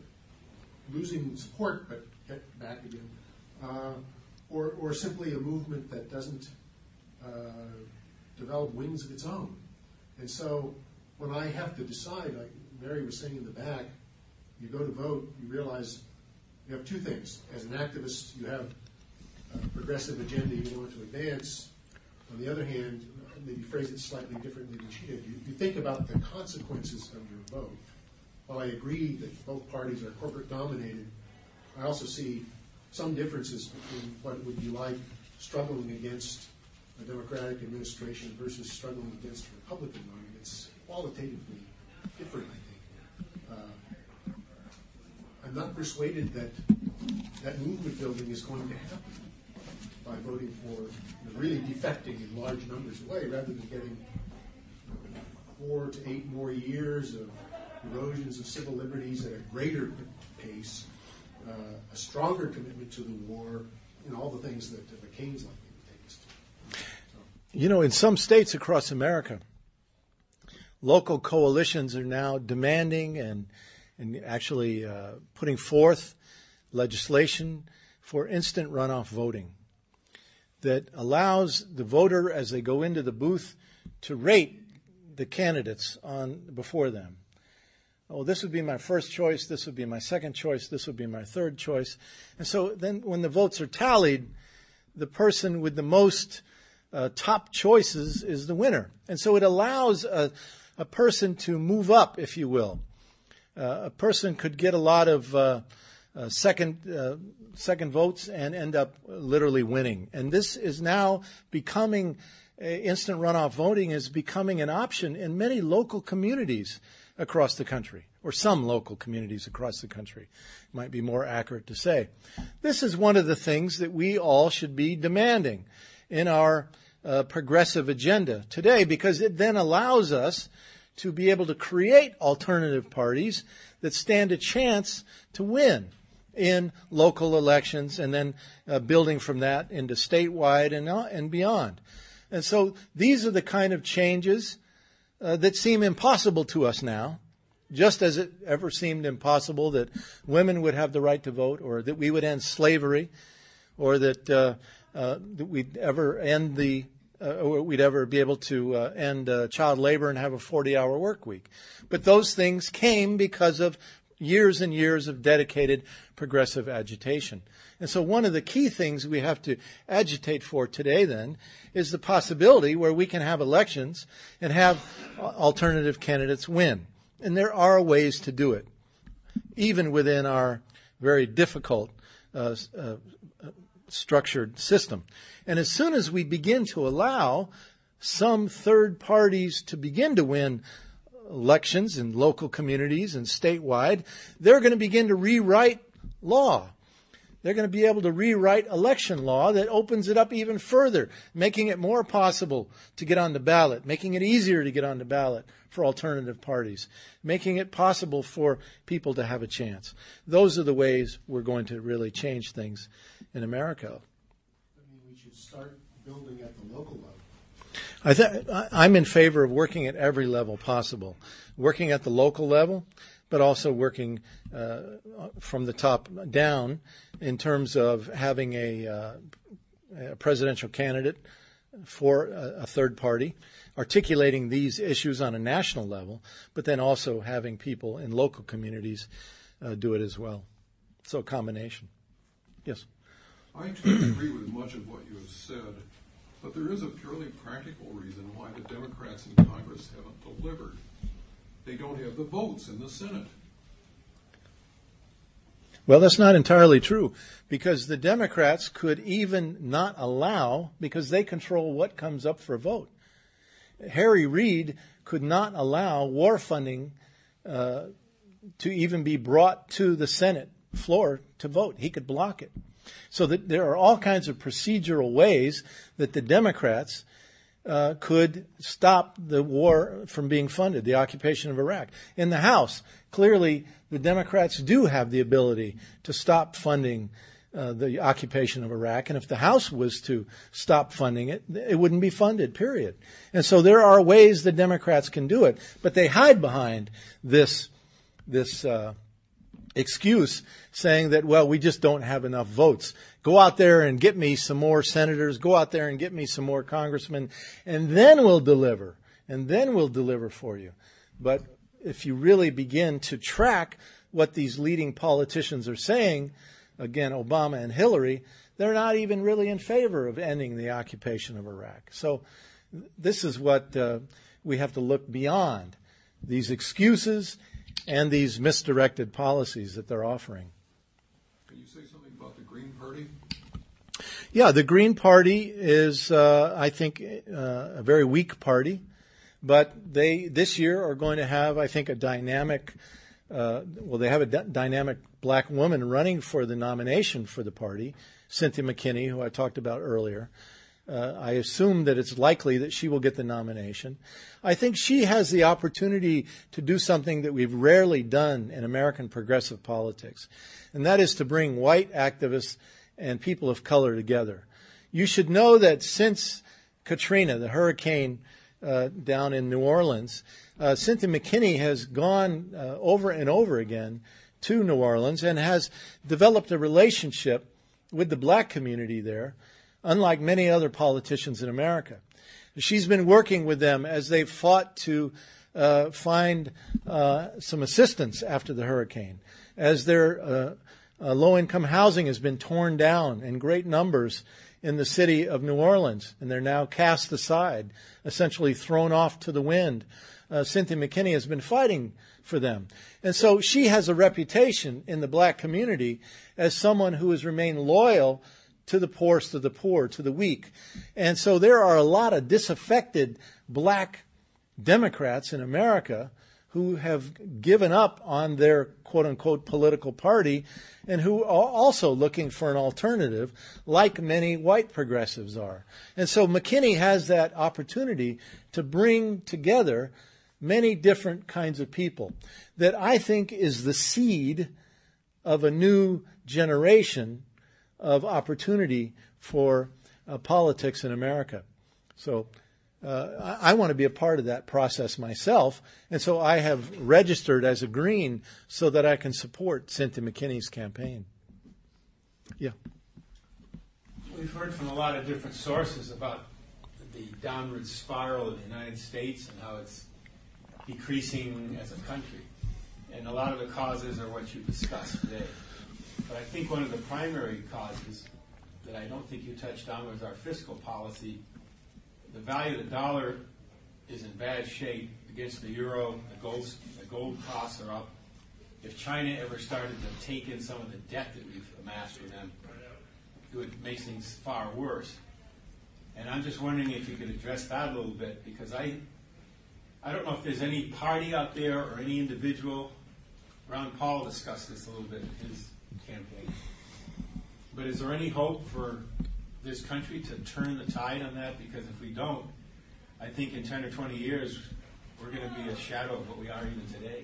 losing support but get back again, uh, or, or simply a movement that doesn't uh, develop wings of its own. And so when I have to decide, like Mary was saying in the back, you go to vote, you realize you have two things. As an activist, you have a progressive agenda you want to advance. On the other hand, maybe phrase it slightly differently than she did, you, you think about the consequences of your vote. While I agree that both parties are corporate dominated, I also see some differences between what it would be like struggling against a Democratic administration versus struggling against a Republican one. It's qualitatively different, I think. Uh, I'm not persuaded that that movement building is going to happen by voting for, you know, really defecting in large numbers away, rather than getting four to eight more years of erosions of civil liberties at a greater pace, uh, a stronger commitment to the war, and all the things that uh, McCain's likely to take us to. So. You know, in some states across America, local coalitions are now demanding and, and actually uh, putting forth legislation for instant runoff voting that allows the voter, as they go into the booth, to rate the candidates on before them. Oh, this would be my first choice, this would be my second choice, this would be my third choice. And so then when the votes are tallied, the person with the most uh, top choices is the winner. And so it allows a, a person to move up, if you will. Uh, a person could get a lot of uh, uh, second uh, second votes and end up literally winning. And this is now becoming, uh, instant runoff voting is becoming an option in many local communities across the country, or some local communities across the country, might be more accurate to say. This is one of the things that we all should be demanding in our uh, progressive agenda today, because it then allows us to be able to create alternative parties that stand a chance to win in local elections, and then uh, building from that into statewide and, uh, and beyond. And so these are the kind of changes uh, that seem impossible to us now, just as it ever seemed impossible that women would have the right to vote, or that we would end slavery, or that, uh, uh, that we'd ever end the Uh, or we'd ever be able to uh, end uh, child labor and have a forty-hour work week. But those things came because of years and years of dedicated progressive agitation. And so one of the key things we have to agitate for today, then, is the possibility where we can have elections and have alternative candidates win. And there are ways to do it, even within our very difficult uh, uh, structured system. And as soon as we begin to allow some third parties to begin to win elections in local communities and statewide, they're going to begin to rewrite law. They're going to be able to rewrite election law that opens it up even further, making it more possible to get on the ballot, making it easier to get on the ballot for alternative parties, making it possible for people to have a chance. Those are the ways we're going to really change things in America. I mean, we should start building at the local level. I th- I'm in favor of working at every level possible, working at the local level, but also working uh, from the top down in terms of having a, uh, a presidential candidate for a, a third party, articulating these issues on a national level, but then also having people in local communities uh, do it as well. So a combination. Yes? I tend to agree with much of what you have said, but there is a purely practical reason why the Democrats in Congress haven't delivered. They don't have the votes in the Senate. Well, that's not entirely true, because the Democrats could even not allow, because they control what comes up for a vote. Harry Reid could not allow war funding uh, to even be brought to the Senate floor to vote. He could block it. So that there are all kinds of procedural ways that the Democrats uh, could stop the war from being funded, the occupation of Iraq. In the House, clearly the Democrats do have the ability to stop funding uh, the occupation of Iraq. And if the House was to stop funding it, it wouldn't be funded, period. And so there are ways the Democrats can do it, but they hide behind this, this uh, excuse saying that, well, we just don't have enough votes. Go out there and get me some more senators. Go out there and get me some more congressmen, and then we'll deliver. And then we'll deliver for you. But if you really begin to track what these leading politicians are saying, again, Obama and Hillary, they're not even really in favor of ending the occupation of Iraq. So this is what uh, we have to look beyond, these excuses and these misdirected policies that they're offering. Can you say something about the Green Party? Yeah, the Green Party is, uh, I think, uh, a very weak party. But they, this year, are going to have, I think, a dynamic, uh, well, they have a d- dynamic black woman running for the nomination for the party, Cynthia McKinney, who I talked about earlier. Uh, I assume that it's likely that she will get the nomination. I think she has the opportunity to do something that we've rarely done in American progressive politics, and that is to bring white activists and people of color together. You should know that since Katrina, the hurricane uh, down in New Orleans, uh, Cynthia McKinney has gone uh, over and over again to New Orleans and has developed a relationship with the black community there, unlike many other politicians in America. She's been working with them as they've fought to uh, find uh, some assistance after the hurricane, as their uh, uh, low-income housing has been torn down in great numbers in the city of New Orleans, and they're now cast aside, essentially thrown off to the wind. Uh, Cynthia McKinney has been fighting for them. And so she has a reputation in the black community as someone who has remained loyal to the poorest of the poor, to the weak. And so there are a lot of disaffected black Democrats in America who have given up on their quote-unquote political party and who are also looking for an alternative, like many white progressives are. And so McKinney has that opportunity to bring together many different kinds of people that I think is the seed of a new generation of opportunity for uh, politics in America. So uh, I, I want to be a part of that process myself, and so I have registered as a Green so that I can support Cynthia McKinney's campaign. Yeah. We've heard from a lot of different sources about the downward spiral of the United States and how it's decreasing as a country. And a lot of the causes are what you discussed today. But I think one of the primary causes that I don't think you touched on was our fiscal policy. The value of the dollar is in bad shape against the euro. The gold, the gold costs are up. If China ever started to take in some of the debt that we've amassed for them, it would make things far worse. And I'm just wondering if you could address that a little bit, because I, I don't know if there's any party out there or any individual. Ron Paul discussed this a little bit in his campaign. But is there any hope for this country to turn the tide on that? Because if we don't, I think in ten or twenty years, we're going to be a shadow of what we are even today.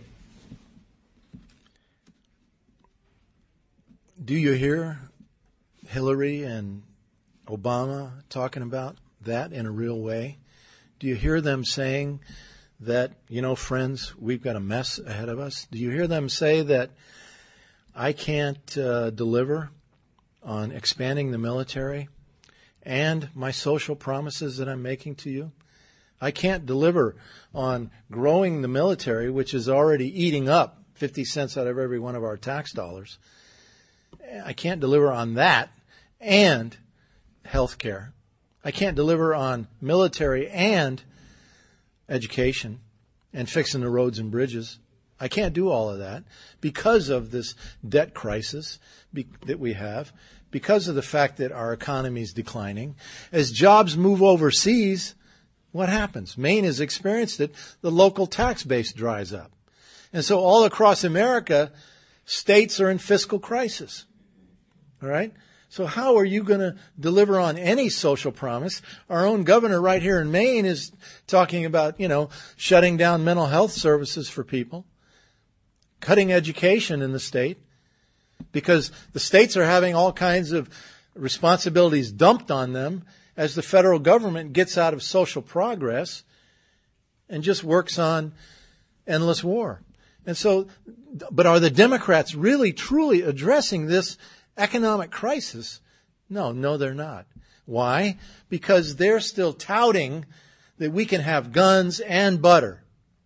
Do you hear Hillary and Obama talking about that in a real way? Do you hear them saying that, you know, friends, we've got a mess ahead of us? Do you hear them say that I can't uh, deliver on expanding the military and my social promises that I'm making to you? I can't deliver on growing the military, which is already eating up fifty cents out of every one of our tax dollars. I can't deliver on that and health care. I can't deliver on military and education and fixing the roads and bridges. I can't do all of that because of this debt crisis be- that we have, because of the fact that our economy is declining. As jobs move overseas, what happens? Maine has experienced it. The local tax base dries up. And so all across America, states are in fiscal crisis. All right? So how are you going to deliver on any social promise? Our own governor right here in Maine is talking about, you know, shutting down mental health services for people, cutting education in the state, because the states are having all kinds of responsibilities dumped on them as the federal government gets out of social progress and just works on endless war. And so, but are the Democrats really, truly addressing this economic crisis? No, no, they're not. Why? Because they're still touting that we can have guns and butter.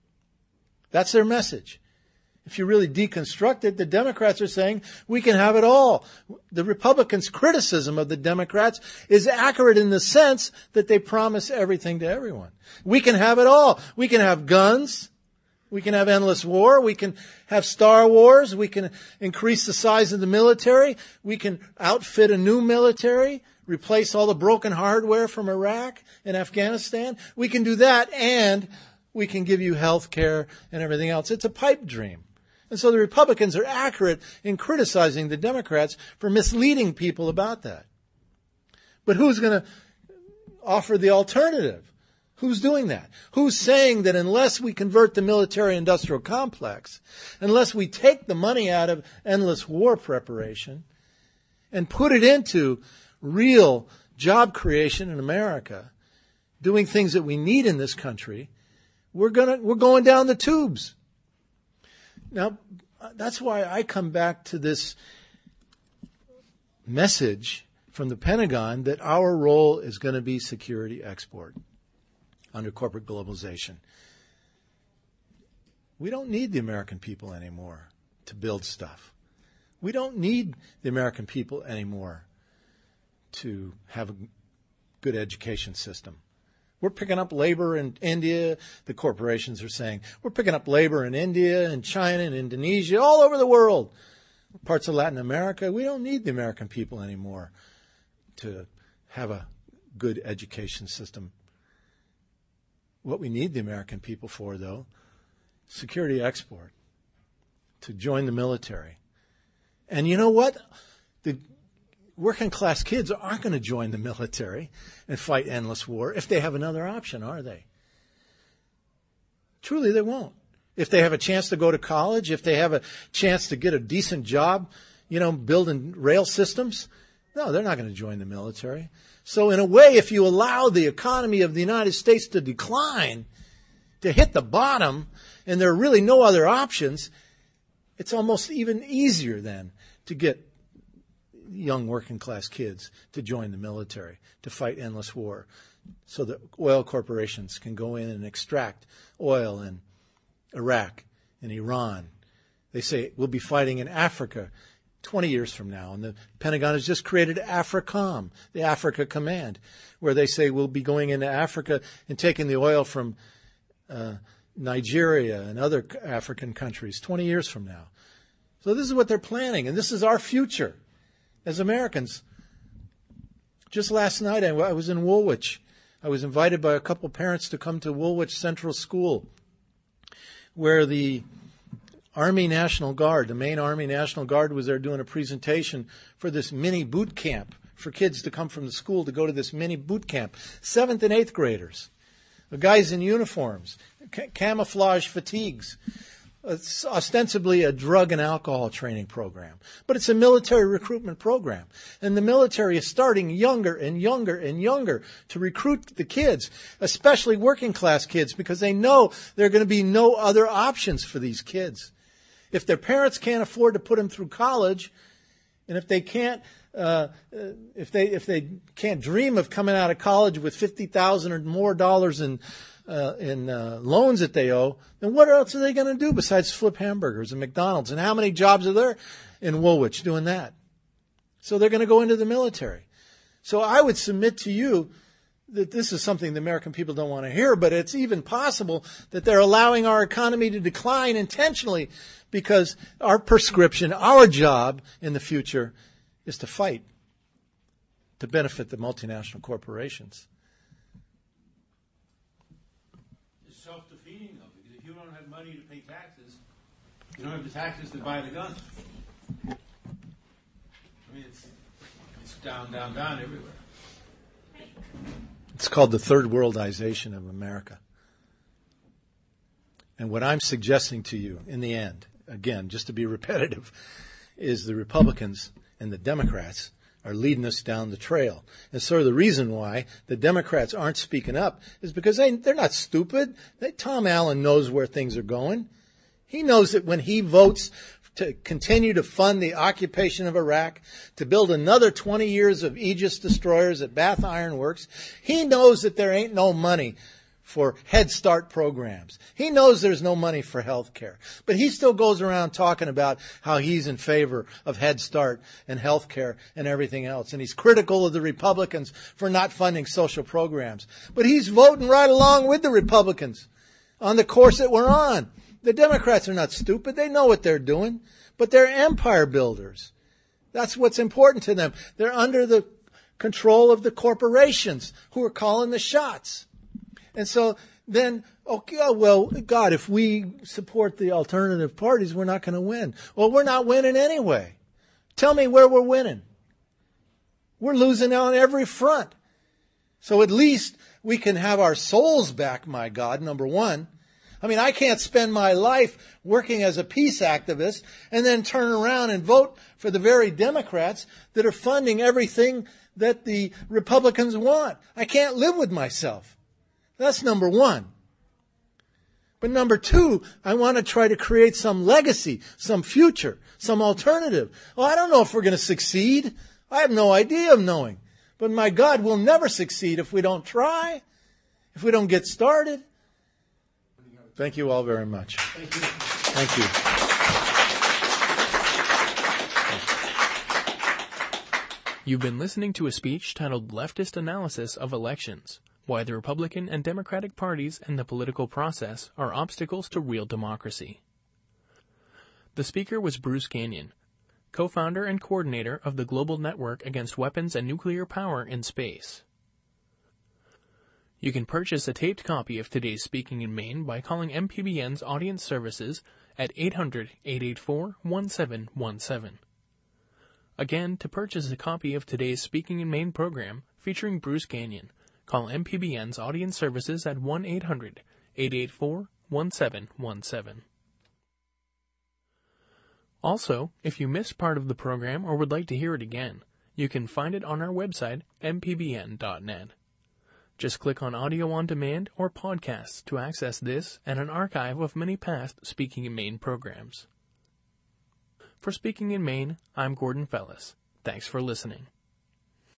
That's their message. If you really deconstruct it, the Democrats are saying we can have it all. The Republicans' criticism of the Democrats is accurate in the sense that they promise everything to everyone. We can have it all. We can have guns. We can have endless war. We can have Star Wars. We can increase the size of the military. We can outfit a new military, replace all the broken hardware from Iraq and Afghanistan. We can do that, and we can give you health care and everything else. It's a pipe dream. And so the Republicans are accurate in criticizing the Democrats for misleading people about that. But who's going to offer the alternative? Who's doing that? Who's saying that unless we convert the military-industrial complex, unless we take the money out of endless war preparation and put it into real job creation in America, doing things that we need in this country, we're gonna we're going down the tubes. Now, that's why I come back to this message from the Pentagon that our role is going to be security export under corporate globalization. We don't need the American people anymore to build stuff. We don't need the American people anymore to have a good education system. We're picking up labor in India. The corporations are saying, we're picking up labor in India and China and Indonesia, all over the world, parts of Latin America. We don't need the American people anymore to have a good education system. What we need the American people for, though, security export, to join the military. And you know what? The working class kids aren't going to join the military and fight endless war if they have another option, are they? Truly, they won't. If they have a chance to go to college, if they have a chance to get a decent job, you know, building rail systems, no, they're not going to join the military. So in a way, if you allow the economy of the United States to decline, to hit the bottom, and there are really no other options, it's almost even easier then to get young working class kids to join the military, to fight endless war, so that oil corporations can go in and extract oil in Iraq and Iran. They say we'll be fighting in Africa twenty years from now, and the Pentagon has just created AFRICOM, the Africa Command, where they say we'll be going into Africa and taking the oil from uh, Nigeria and other African countries twenty years from now. So this is what they're planning, and this is our future as Americans. Just last night, I, I was in Woolwich. I was invited by a couple parents to come to Woolwich Central School, where the Army National Guard, the Maine Army National Guard, was there doing a presentation for this mini boot camp for kids to come from the school to go to this mini boot camp. Seventh and eighth graders, the guys in uniforms, ca- camouflage fatigues. It's ostensibly a drug and alcohol training program, but it's a military recruitment program. And the military is starting younger and younger and younger to recruit the kids, especially working class kids, because they know there are going to be no other options for these kids. If their parents can't afford to put them through college, and if they can't, uh, if they if they can't dream of coming out of college with fifty thousand or more dollars in Uh, in uh, loans that they owe, then what else are they going to do besides flip hamburgers and McDonald's? And how many jobs are there in Woolwich doing that? So they're going to go into the military. So I would submit to you that this is something the American people don't want to hear, but it's even possible that they're allowing our economy to decline intentionally because our prescription, our job in the future is to fight to benefit the multinational corporations. It's self-defeating, though, because if you don't have money to pay taxes, you don't have the taxes to buy the guns. I mean, it's, it's down, down, down everywhere. It's called the third worldization of America. And what I'm suggesting to you in the end, again, just to be repetitive, is the Republicans and the Democrats are leading us down the trail. And sort of the reason why the Democrats aren't speaking up is because they, they're not stupid. They, Tom Allen knows where things are going. He knows that when he votes to continue to fund the occupation of Iraq, to build another twenty years of Aegis destroyers at Bath Iron Works, he knows that there ain't no money for Head Start programs. He knows there's no money for health care. But he still goes around talking about how he's in favor of Head Start and health care and everything else. And he's critical of the Republicans for not funding social programs. But he's voting right along with the Republicans on the course that we're on. The Democrats are not stupid. They know what they're doing. But they're empire builders. That's what's important to them. They're under the control of the corporations who are calling the shots. And so then, okay, well, God, if we support the alternative parties, we're not going to win. Well, we're not winning anyway. Tell me where we're winning. We're losing on every front. So at least we can have our souls back, my God, number one. I mean, I can't spend my life working as a peace activist and then turn around and vote for the very Democrats that are funding everything that the Republicans want. I can't live with myself. That's number one. But number two, I want to try to create some legacy, some future, some alternative. Well, I don't know if we're going to succeed. I have no idea of knowing. But my God, we'll never succeed if we don't try, if we don't get started. Thank you all very much. Thank you. Thank you. You've been listening to a speech titled Leftist Analysis of Elections: Why the Republican and Democratic Parties and the Political Process Are Obstacles to Real Democracy. The speaker was Bruce Gagnon, co-founder and coordinator of the Global Network Against Weapons and Nuclear Power in Space. You can purchase a taped copy of today's Speaking in Maine by calling M P B N's audience services at eight hundred, eight eight four, one seven one seven. Again, to purchase a copy of today's Speaking in Maine program featuring Bruce Gagnon, call M P B N's audience services at one eight hundred, eight eight four, one seven one seven. Also, if you missed part of the program or would like to hear it again, you can find it on our website, m p b n dot net. Just click on Audio on Demand or Podcasts to access this and an archive of many past Speaking in Maine programs. For Speaking in Maine, I'm Gordon Fellis. Thanks for listening.